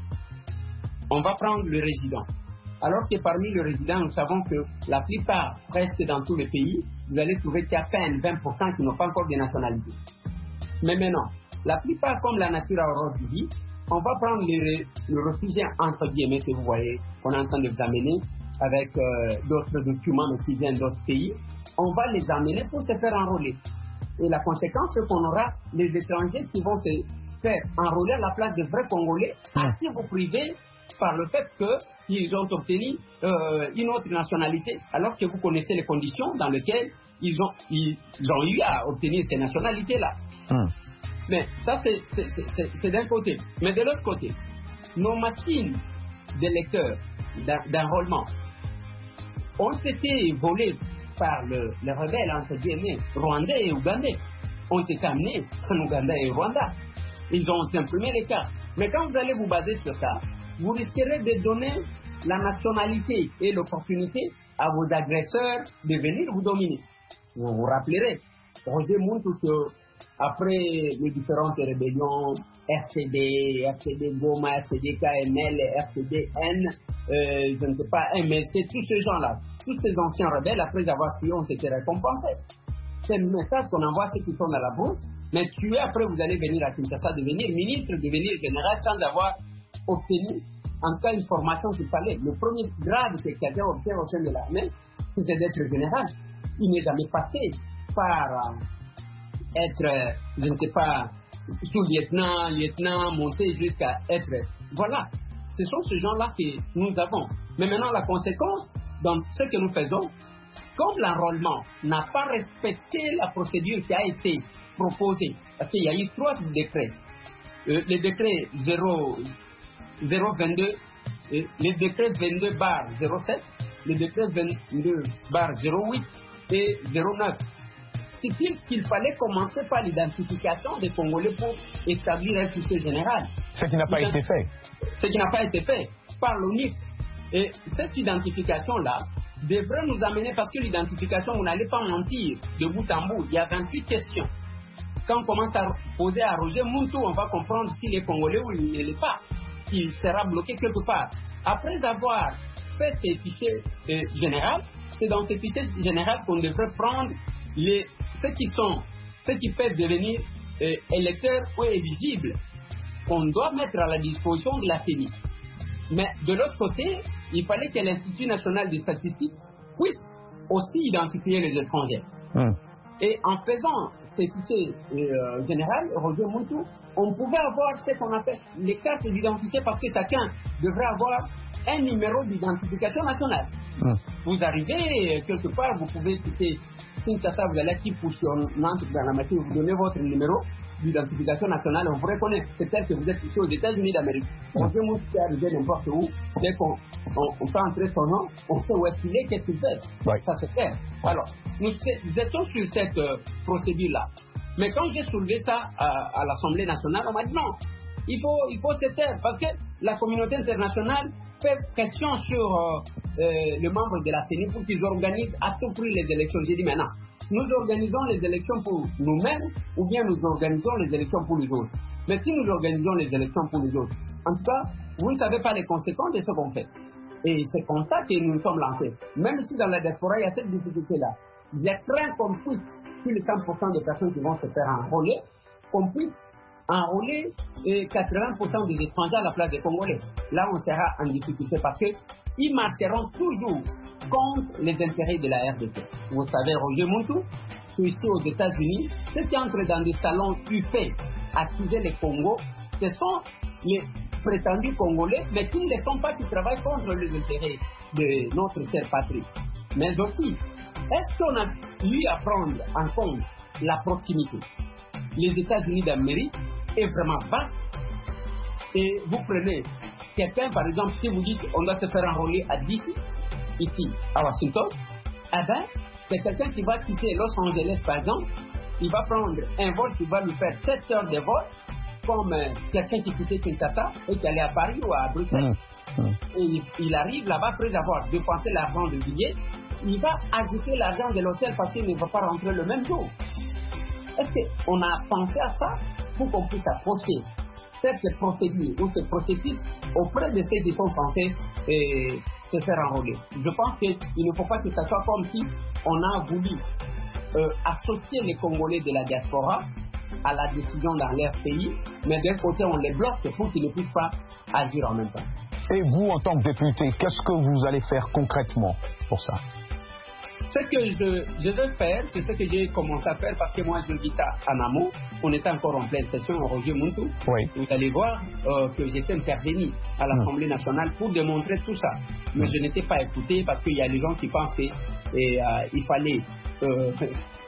On va prendre le résident. Alors que parmi les résidents, nous savons que la plupart, presque dans tous les pays, vous allez trouver qu'il y a à peine 20% qui n'ont pas encore de nationalité. Mais maintenant, la plupart, comme la nature a horreur du dit, on va prendre le réfugié entre guillemets que vous voyez, qu'on est en train de vous amener avec d'autres documents mais qui viennent d'autres pays. On va les amener pour se faire enrôler. Et la conséquence, c'est qu'on aura les étrangers qui vont se faire enrôler à la place de vrais Congolais, si vous privez par le fait qu'ils ont obtenu une autre nationalité, alors que vous connaissez les conditions dans lesquelles ils ont eu à obtenir ces nationalités-là. Mais ça, c'est d'un côté. Mais de l'autre côté, nos machines d'électeurs, d'enrôlement, ont été volées par les rebelles, entre guillemets, rwandais et ougandais, ont été amenés en Ouganda et Rwanda. Ils ont imprimé les cartes. Mais quand vous allez vous baser sur ça, vous risquerez de donner la nationalité et l'opportunité à vos agresseurs de venir vous dominer. Vous vous rappellerez, Roger Muntu, après les différentes rébellions, RCD Goma, RCD KML, RCDN, je ne sais pas, MLC, tous ces gens-là, tous ces anciens rebelles, après avoir tué, ont été récompensés. C'est le message qu'on envoie à ceux qui sont dans la bourse, mais tuer, après vous allez venir à Kinshasa, devenir ministre, devenir général, sans avoir obtenu en tout cas une formation qu'il fallait. Le premier grade que quelqu'un obtient au sein de l'armée, c'est d'être général. Il n'est jamais passé par être, je ne sais pas, sous-lieutenant, monter jusqu'à être... Voilà, ce sont ces gens-là que nous avons. Mais maintenant, la conséquence, dans ce que nous faisons, comme l'enrôlement n'a pas respecté la procédure qui a été proposée, parce qu'il y a eu 3 décrets, le décret 022, le décret 22/07, le décret 22/08 et 09. C'est-il qu'il fallait commencer par l'identification des Congolais pour établir un fichier général. Ce qui n'a pas été fait. Ce qui n'a pas été fait par l'ONU. Et cette identification-là devrait nous amener, parce que l'identification, vous n'allez pas mentir de bout en bout, il y a 28 questions. Quand on commence à poser à Roger Muntu, on va comprendre s'il est Congolais ou il ne l'est pas. Il sera bloqué quelque part. Après avoir fait ces fichiers généraux, c'est dans ces fichiers généraux qu'on devrait prendre ceux qui peuvent devenir électeurs ou éligibles, qu'on doit mettre à la disposition de la CENI. Mais de l'autre côté, il fallait que l'Institut national des statistiques puisse aussi identifier les étrangers. Et en faisant ces fichiers généraux, Roger Muntu, on pouvait avoir ce qu'on appelle les cartes d'identité, parce que chacun devrait avoir un numéro d'identification nationale. Vous arrivez quelque part, vous pouvez quitter Kinshasa, vous allez qui entre dans la machine, vous donnez votre numéro d'identification nationale, on vous reconnaît. C'est tel que vous êtes ici aux États-Unis d'Amérique. Roger Muntu peut arriver n'importe où, dès qu'on peut entrer son nom, on sait où est-ce qu'il est, qu'est-ce qu'il fait. Ça c'est clair. Alors, nous étions sur cette procédure-là. Mais quand j'ai soulevé ça à l'Assemblée nationale, on m'a dit non, il faut se taire, parce que la communauté internationale fait pression sur les membres de la CENI pour qu'ils organisent à tout prix les élections. J'ai dit maintenant, nous organisons les élections pour nous-mêmes ou bien nous organisons les élections pour les autres. Mais si nous organisons les élections pour les autres, en tout cas, vous ne savez pas les conséquences de ce qu'on fait. Et c'est comme ça que nous nous sommes lancés. Même si dans la diaspora, il y a cette difficulté-là. J'ai craint qu'on puisse, plus de 100% des personnes qui vont se faire enrôler, qu'on puisse enrôler 80% des étrangers à la place des Congolais. Là, on sera en difficulté parce qu'ils marcheront toujours contre les intérêts de la RDC. Vous savez, Roger Muntu, ici aux États-Unis, ceux qui entrent dans des salons UP, accuser les Congos, ce sont les prétendus Congolais, mais qui ne sont pas, qui travaillent contre les intérêts de notre chère patrie. Mais aussi, est-ce qu'on a eu à prendre en compte la proximité? Les États-Unis d'Amérique est vraiment vaste. Et vous prenez quelqu'un, par exemple, si vous dites on doit se faire enrôler à DC, ici à Washington, eh bien, c'est quelqu'un qui va quitter Los Angeles, par exemple, il va prendre un vol qui va lui faire 7 heures de vol, comme quelqu'un qui quittait Kinshasa et qui allait à Paris ou à Bruxelles. Et il arrive là-bas, après avoir dépensé l'argent de billet, il va ajouter l'argent de l'hôtel parce qu'il ne va pas rentrer le même jour. Est-ce qu'on a pensé à ça pour qu'on puisse approcher cette procédure ou ce processus auprès de ceux qui sont censés se faire enrôler? Je pense qu'il ne faut pas que ça soit comme si on a voulu associer les Congolais de la diaspora à la décision dans leur pays, mais d'un côté on les bloque pour qu'ils ne puissent pas agir en même temps. Et vous, en tant que député, qu'est-ce que vous allez faire concrètement pour ça? Ce que je veux faire, c'est ce que j'ai commencé à faire parce que moi je vis ça en amont. On était encore en pleine session au Roger Muntu. Oui. Vous allez voir que j'étais intervenu à l'Assemblée nationale pour démontrer tout ça. Mais je n'étais pas écouté parce qu'il y a des gens qui pensent qu'il fallait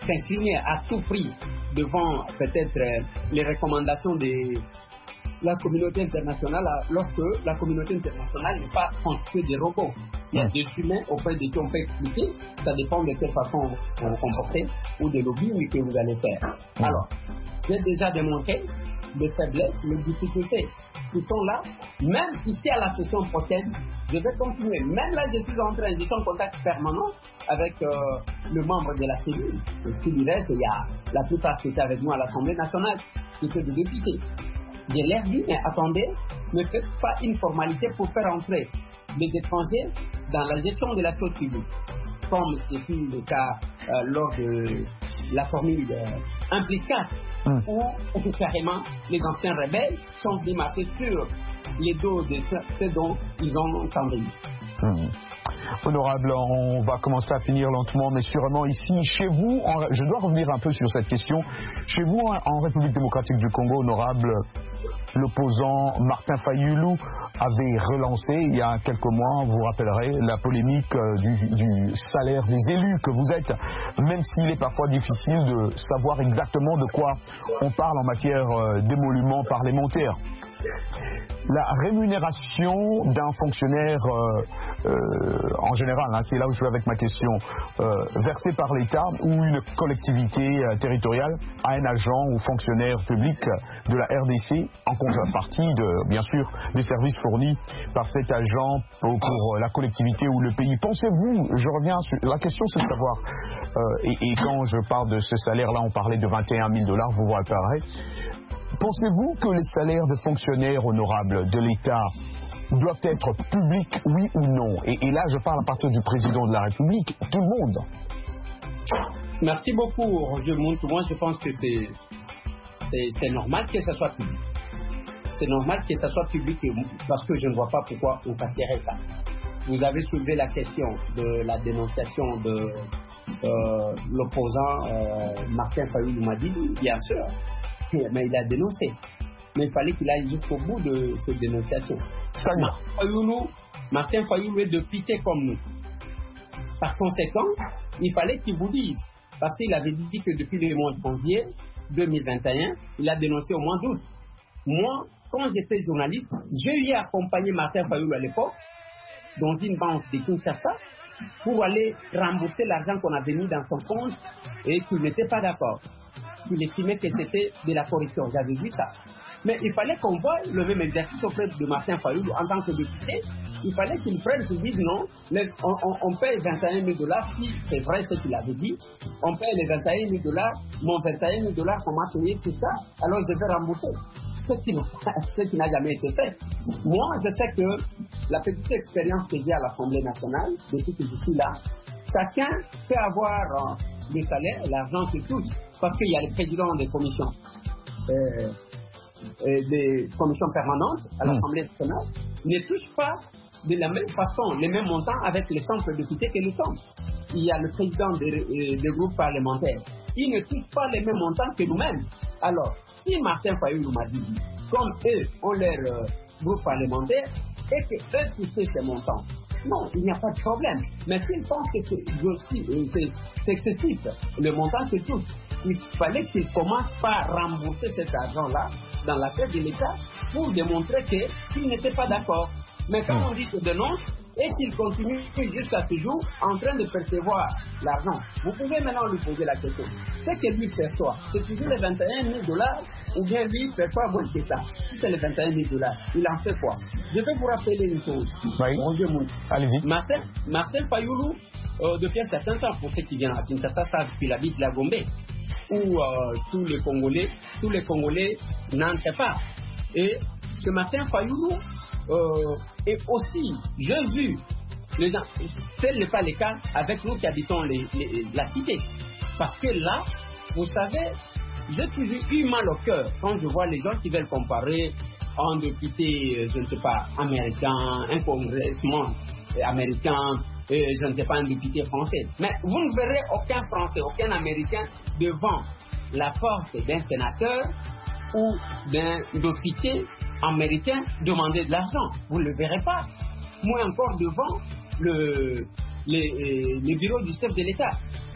s'incliner à tout prix devant peut-être les recommandations de la communauté internationale, lorsque la communauté internationale n'est pas constituée de robots. Il y a des humains auprès de qui on peut expliquer, ça dépend de quelle façon vous vous comportez ou de lobbying que vous allez faire. Alors, j'ai déjà démontré les faiblesses, les difficultés qui sont là. Même ici à la session prochaine, je vais continuer. Même là, je suis en contact permanent avec le membre de la cellule. Et puis du reste, il y a la plupart qui étaient avec nous à l'Assemblée nationale, qui étaient des députés. Je leur dis, mais attendez, ne faites pas une formalité pour faire entrer les étrangers dans la gestion de la chose publique. Comme c'est le cas lors de la formule 1+4, où carrément les anciens rebelles sont venus marcher sur les dos de ceux dont ils ont entendu. Honorable, on va commencer à finir lentement, mais sûrement ici, chez vous, je dois revenir un peu sur cette question. Chez vous, en République démocratique du Congo, honorable, l'opposant Martin Fayulu avait relancé il y a quelques mois, vous vous rappellerez, la polémique du salaire des élus que vous êtes, même s'il est parfois difficile de savoir exactement de quoi on parle en matière d'émoluments parlementaires. La rémunération d'un fonctionnaire, en général, c'est là où je vais avec ma question, versée par l'État ou une collectivité territoriale à un agent ou fonctionnaire public de la RDC en contrepartie bien sûr, des services fournis par cet agent pour la collectivité ou le pays. Pensez-vous, je reviens sur la question, c'est de savoir, et quand je parle de ce salaire-là, on parlait de 21 000 $, vous vous rappellerez. Pensez-vous que les salaires de fonctionnaires honorables de l'État doivent être publics, oui ou non? Et là, je parle à partir du président de la République, tout le monde. Merci beaucoup, Roger Mountou. Moi, je pense que c'est normal que ça soit public. C'est normal que ça soit public parce que je ne vois pas pourquoi on casserait ça. Vous avez soulevé la question de la dénonciation de l'opposant Martin Fayulu Madi, bien sûr. Mais il a dénoncé. Mais il fallait qu'il aille jusqu'au bout de cette dénonciation. Martin Fayulu est de pitié comme nous. Par conséquent, il fallait qu'il vous dise. Parce qu'il avait dit que depuis le mois de janvier 2021, il a dénoncé au mois d'août. Moi, quand j'étais journaliste, j'ai eu accompagné Martin Fayulu à l'époque dans une banque de Kinshasa pour aller rembourser l'argent qu'on avait mis dans son compte et qu'il n'était pas d'accord. Il estimait que c'était de la corruption. J'avais vu ça. Mais il fallait qu'on voie le même exercice auprès de Martin Fayulu en tant que député. Il fallait qu'il prenne, qu'il dise non, on paye 21 000 $, si c'est vrai ce qu'il avait dit. On paye les 21 000 $, mon 21 000 $, qu'on m'a payé, c'est ça, alors je vais rembourser. Ce qui n'a jamais été fait. Moi, je sais que la petite expérience que j'ai à l'Assemblée nationale, depuis que je suis là, chacun peut avoir le salaire, l'argent qu'il touche. Parce qu'il y a les présidents des commissions, des commissions permanentes à l'Assemblée nationale, ne touchent pas de la même façon les mêmes montants avec les simples députés que nous sommes. Il y a le président des groupes parlementaires. Ils ne touchent pas les mêmes montants que nous-mêmes. Alors, si Martin Fayulu m'a dit, comme eux ont leur groupe parlementaire, et qu'eux touchent ces montants, non, il n'y a pas de problème. Mais s'ils pensent que c'est excessif, le montant qu'ils touchent, il fallait qu'ils commencent par rembourser cet argent-là dans la tête de l'État pour démontrer qu'ils n'étaient pas d'accord. Mais quand on dit que dénonce et qu'il continue jusqu'à ce jour en train de percevoir l'argent, vous pouvez maintenant lui poser la question. Ce que lui perçoit, c'est toujours les 21 000 $ ou bien lui perçoit moins que ça. Si c'est les 21 000 $, il en fait quoi? Je vais vous rappeler une chose. Oui. Allez-y. Martin Fayulu, depuis un certain temps, pour ceux qui viennent à Kinshasa, savent qu'il habite la Gombe, où tous les Congolais n'entrent pas. Et ce Martin Fayulu est aussi, j'ai vu, les gens, tel n'est pas le cas avec nous qui habitons la cité. Parce que là, vous savez, j'ai toujours eu mal au cœur quand je vois les gens qui veulent comparer un député, je ne sais pas, américain, un congressman américain, je ne sais pas, un député français. Mais vous ne verrez aucun Français, aucun Américain devant la porte d'un sénateur ou d'un député américain demander de l'argent. Vous ne le verrez pas. Moins encore devant les bureaux du chef de l'État.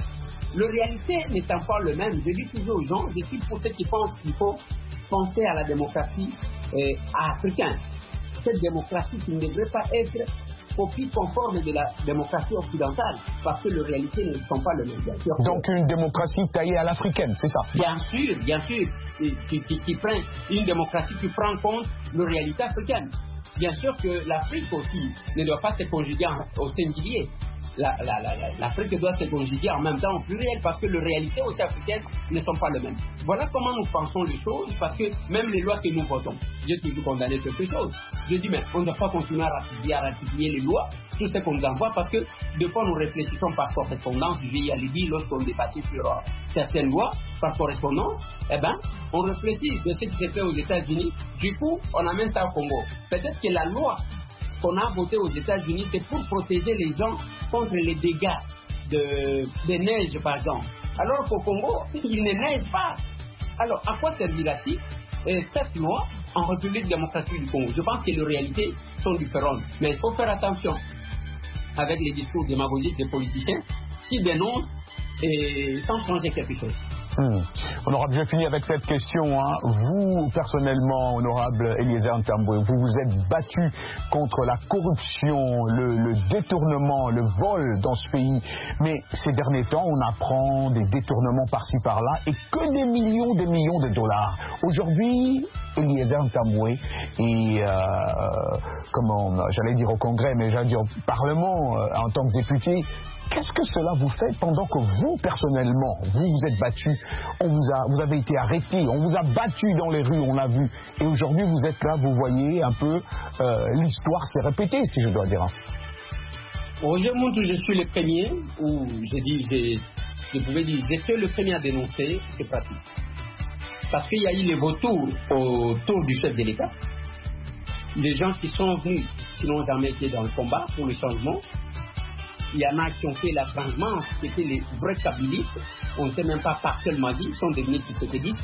Le réalité n'étant pas le même, je dis toujours aux gens, je suis pour ceux qui pensent qu'il faut penser à la démocratie africaine. Cette démocratie qui ne devrait pas être copie conforme de la démocratie occidentale, parce que les réalités ne sont pas les mêmes. Donc une démocratie taillée à l'africaine, c'est ça? Bien sûr, qui prend une démocratie qui prend en compte les réalités africaines. Bien sûr que l'Afrique aussi ne doit pas se conjuguer au singulier. L'Afrique doit se conjuguer en même temps au pluriel parce que les réalités aussi africaines ne sont pas les mêmes. Voilà comment nous pensons les choses, parce que même les lois que nous votons, j'ai toujours condamné quelque chose. Je dis, mais on ne doit pas continuer à ratifier les lois, tout ce qu'on nous envoie, parce que des fois nous réfléchissons par correspondance. Je vais y aller dire, lorsqu'on débattait sur certaines lois par correspondance, on réfléchit de ce qui s'est fait aux États-Unis, du coup on amène ça au Congo. Peut-être que la loi qu'on a votée aux États-Unis, c'est pour protéger les gens contre les dégâts de neige, par exemple. Alors qu'au Congo, il ne neige pas. Alors, à quoi servira-t-il cette loi en République démocratique du Congo? Je pense que les réalités sont différentes. Mais il faut faire attention avec les discours démagogiques des politiciens qui dénoncent sans changer quelque chose. Honorable, je finis avec cette question. Vous, personnellement, honorable Eliezer Ntambwe, vous vous êtes battu contre la corruption, le détournement, le vol dans ce pays. Mais ces derniers temps, on apprend des détournements par-ci par-là et que des millions de dollars. Aujourd'hui, Eliezer Ntambwe est, j'allais dire au Congrès, mais j'allais dire au Parlement en tant que député. Qu'est-ce que cela vous fait pendant que vous, personnellement, vous êtes battu, vous avez été arrêté, on vous a battu dans les rues, on l'a vu, et aujourd'hui vous êtes là, vous voyez un peu l'histoire s'est répétée, si je dois dire ainsi. Roger Muntu, je suis le premier, où je pouvais dire, j'étais le premier à dénoncer ces pratiques. Parce qu'il y a eu les vautours autour du chef de l'État, les gens qui sont venus, qui n'ont jamais été dans le combat pour le changement. Il y en a qui ont fait la transhumance, qui étaient les vrais kabylistes. On ne sait même pas par quelle magie, ils sont devenus tshisekédistes.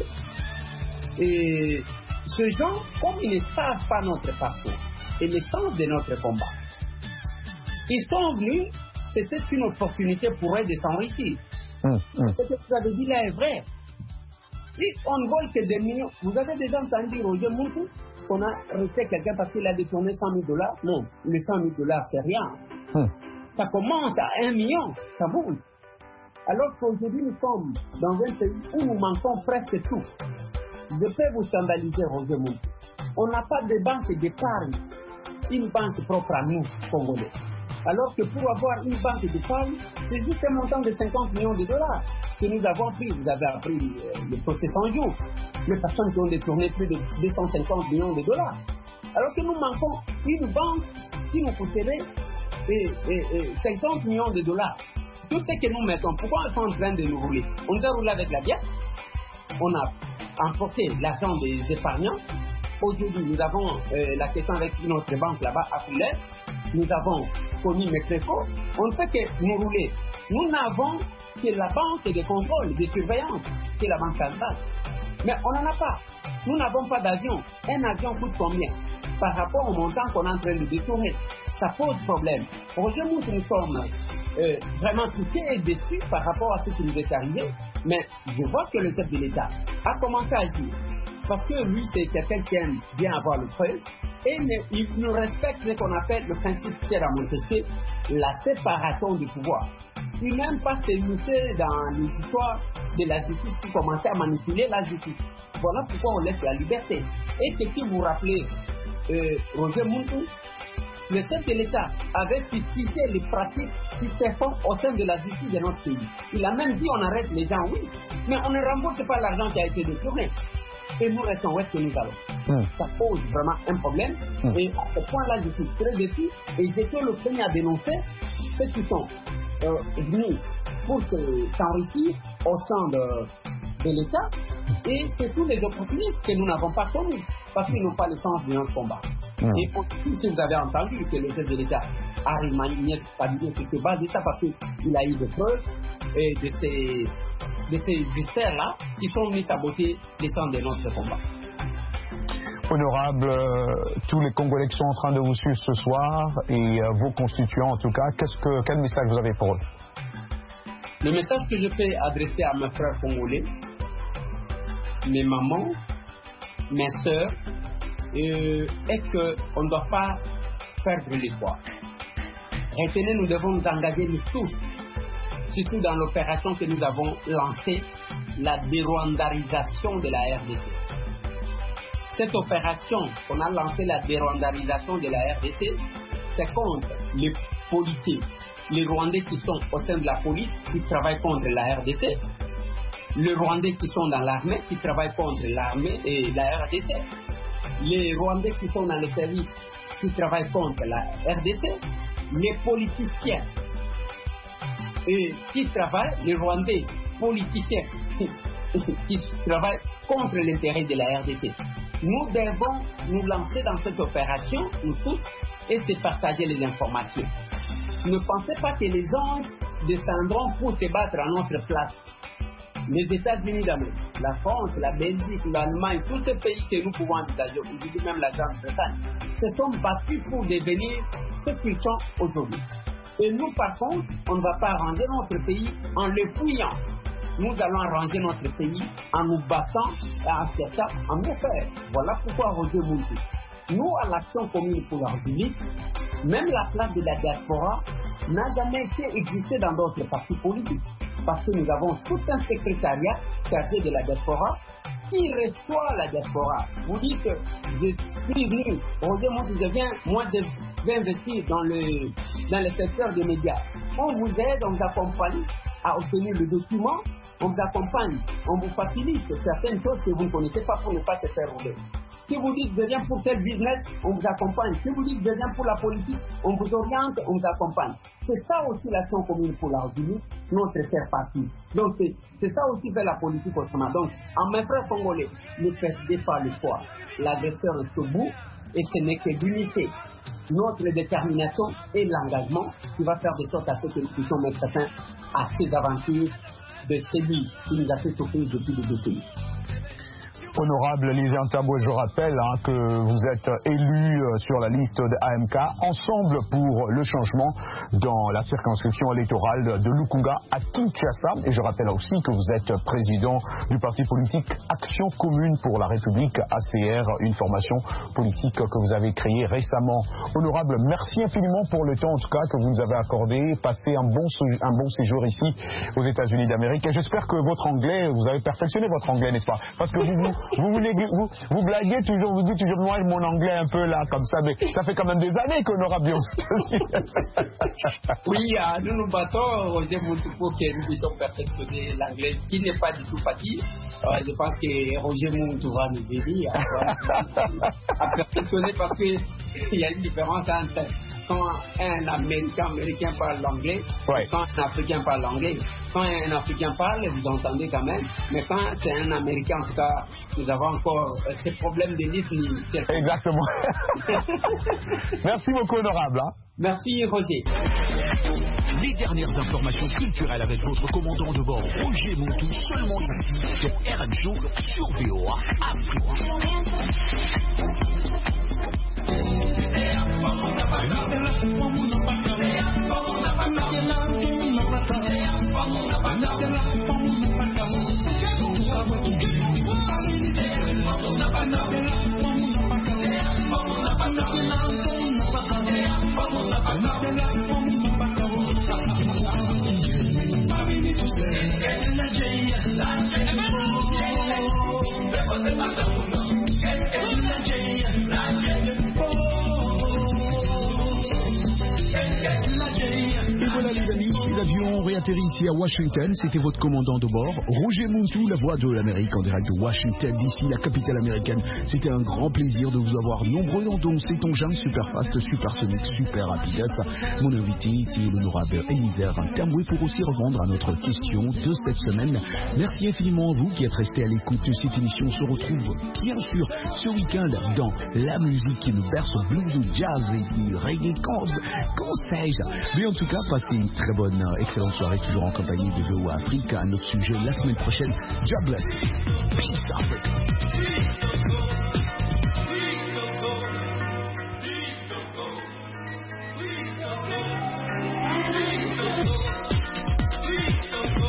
Et ces gens, comme ils ne savent pas notre parcours et le sens de notre combat, ils sont venus, c'était une opportunité pour eux de s'enrichir. Ce que vous avez dit là est vrai. Et on ne vole que des millions. Vous avez déjà entendu Roger Muntu qu'on a arrêté quelqu'un parce qu'il a détourné $100 000? Non, les $100 000, c'est rien. Ça commence à 1 million, ça bouge. Alors qu'aujourd'hui, nous sommes dans un pays où nous manquons presque tout. Je peux vous scandaliser, Roger Muntu. On n'a pas de banque d'épargne, une banque propre à nous, Congolais. Alors que pour avoir une banque d'épargne, c'est juste un montant de $50 millions que nous avons pris. Vous avez appris le procès 100 jours. Les personnes qui ont détourné plus de $250 millions. Alors que nous manquons une banque qui nous coûterait $50 millions. Tout ce que nous mettons, pourquoi on est en train de nous rouler? On nous a roulé avec la bière, on a emporté l'argent des épargnants. Aujourd'hui, nous avons la question avec notre banque là-bas à Foulais. Nous avons connu Mekreco. On ne fait que nous rouler. Nous n'avons que la banque de contrôle, de surveillance, qui est la banque centrale. Mais on n'en a pas. Nous n'avons pas d'avion. Un avion coûte combien par rapport au montant qu'on est en train de détourner? Ça pose problème. Roger Muntu, nous sommes vraiment touchés et déçus par rapport à ce qui nous est arrivé. Mais je vois que le chef de l'État a commencé à agir. Parce que lui, c'est quelqu'un qui aime bien avoir le preuve. Et il nous respecte ce qu'on appelle le principe Pierre à Montesquieu, la séparation du pouvoir. Il n'aime pas s'émousser dans les histoires de la justice qui commençait à manipuler la justice. Voilà pourquoi on laisse la liberté. Et que si vous rappelez Roger Muntu, le chef de l'État avait fixé les pratiques qui se font au sein de la justice de notre pays. Il a même dit on arrête les gens, oui, mais on ne rembourse pas l'argent qui a été détourné. Et nous restons où est-ce que nous allons? Ça pose vraiment un problème. Et à ce point-là, je suis très déçu. Et j'étais le premier à dénoncer ceux qui sont venus pour s'enrichir au sein de l'État. Et c'est tous les opportunistes que nous n'avons pas connus parce qu'ils n'ont pas le sens de notre combat. Et si vous avez entendu que le chef de l'État a remanié Padilé sur ce base de ça parce qu'il a eu des preuves de ces viscères-là qui sont venus saboter les sens de notre combat. Honorable, tous les Congolais qui sont en train de vous suivre ce soir et vos constituants en tout cas, quel message vous avez pour eux? Le message que je peux adresser à mes frères congolais, mes mamans, mes sœurs, est qu'on ne doit pas perdre l'espoir. Retenez, nous devons nous engager nous tous, surtout dans l'opération que nous avons lancée, la dérwandarisation de la RDC. Cette opération qu'on a lancée, la dérwandarisation de la RDC, c'est contre les policiers, les Rwandais qui sont au sein de la police, qui travaillent contre la RDC, les Rwandais qui sont dans l'armée, qui travaillent contre l'armée et la RDC, les Rwandais qui sont dans les services, qui travaillent contre la RDC, les politiciens et qui travaillent, les Rwandais politiciens qui travaillent contre l'intérêt de la RDC. Nous devons nous lancer dans cette opération, nous tous, et se partager les informations. Ne pensez pas que les anges descendront pour se battre à notre place. Les États-Unis d'Amérique, la France, la Belgique, l'Allemagne, tous ces pays que nous pouvons envisager, aujourd'hui même la Grande-Bretagne, se sont battus pour devenir ce qu'ils sont aujourd'hui. Et nous, par contre, on ne va pas arranger notre pays en le fouillant. Nous allons arranger notre pays en nous battant et en cherchant à mieux faire. Voilà pourquoi Roger Muntu. Nous, à l'Action commune pour la République, même la place de la diaspora n'a jamais existé dans d'autres partis politiques. Parce que nous avons tout un secrétariat chargé de la diaspora qui reçoit la diaspora. Vous dites que je suis venu, Roger Muntu, moi je vais investir dans le secteur des médias. On vous aide, on vous accompagne à obtenir le document, on vous accompagne, on vous facilite certaines choses que vous ne connaissez pas pour ne pas se faire rouler. Si vous dites je viens pour tel business, on vous accompagne. Si vous dites je viens pour la politique, on vous oriente, on vous accompagne. C'est ça aussi l'Action commune pour la République, notre cher parti. Donc c'est ça aussi faire la politique autrement. Donc, en mes frères congolais, ne perdez pas l'espoir. L'agresseur est au bout et ce n'est que l'unité, notre détermination et l'engagement qui va faire de sorte à ce que nous puissions mettre fin à ces aventures de celui qui nous a fait souffrir depuis des décennies. Honorable Élisée Ntambwe, je rappelle que vous êtes élu sur la liste de AMK, Ensemble pour le changement, dans la circonscription électorale de Lukunga à Kinshasa. Et je rappelle aussi que vous êtes président du parti politique Action commune pour la République, ACR, une formation politique que vous avez créée récemment. Honorable, merci infiniment pour le temps en tout cas que vous nous avez accordé. Passez un bon séjour ici aux États-Unis d'Amérique. Et j'espère que votre anglais, vous avez perfectionné votre anglais, n'est-ce pas? Parce que vous blaguez toujours, vous dites toujours, moi mon anglais un peu là, comme ça, mais ça fait quand même des années qu'Honorable Oui, nous nous battons, Roger Muntu, pour que nous puissions perfectionner l'anglais, qui n'est pas du tout facile. Je pense que Roger Muntu va nous aider à perfectionner parce qu'il y a une différence entre quand un Américain parle l'anglais, quand un Africain parle l'anglais. Quand un Africain parle, vous entendez quand même, mais quand c'est un Américain, en tout cas, nous avons encore ces problèmes de listening. Exactement. Merci beaucoup, Honorable. Merci, Roger. Les dernières informations culturelles avec votre commandant de bord, Roger Muntu, seulement ici, sur RM Show, sur VOA Afrique. Et voilà les amis, l'avion réatterrit ici à Washington, c'était votre commandant de bord, Roger Muntu, la voix de l'Amérique en direct de Washington, d'ici la capitale américaine. C'était un grand plaisir de vous avoir nombreux dans cet engin super fast, super sonique, super rapide. Mon invité était l'honorable Élisée Ntambwe pour aussi répondre à notre question de cette semaine. Merci infiniment à vous qui êtes restés à l'écoute de cette émission. On se retrouve bien sûr ce week-end dans la musique qui nous berce, blues, jazz et reggae, sais-je. Mais en tout cas, passez une très bonne, excellente soirée, toujours en compagnie de VOA Afrique. À notre sujet la semaine prochaine. God bless. Peace, Africa.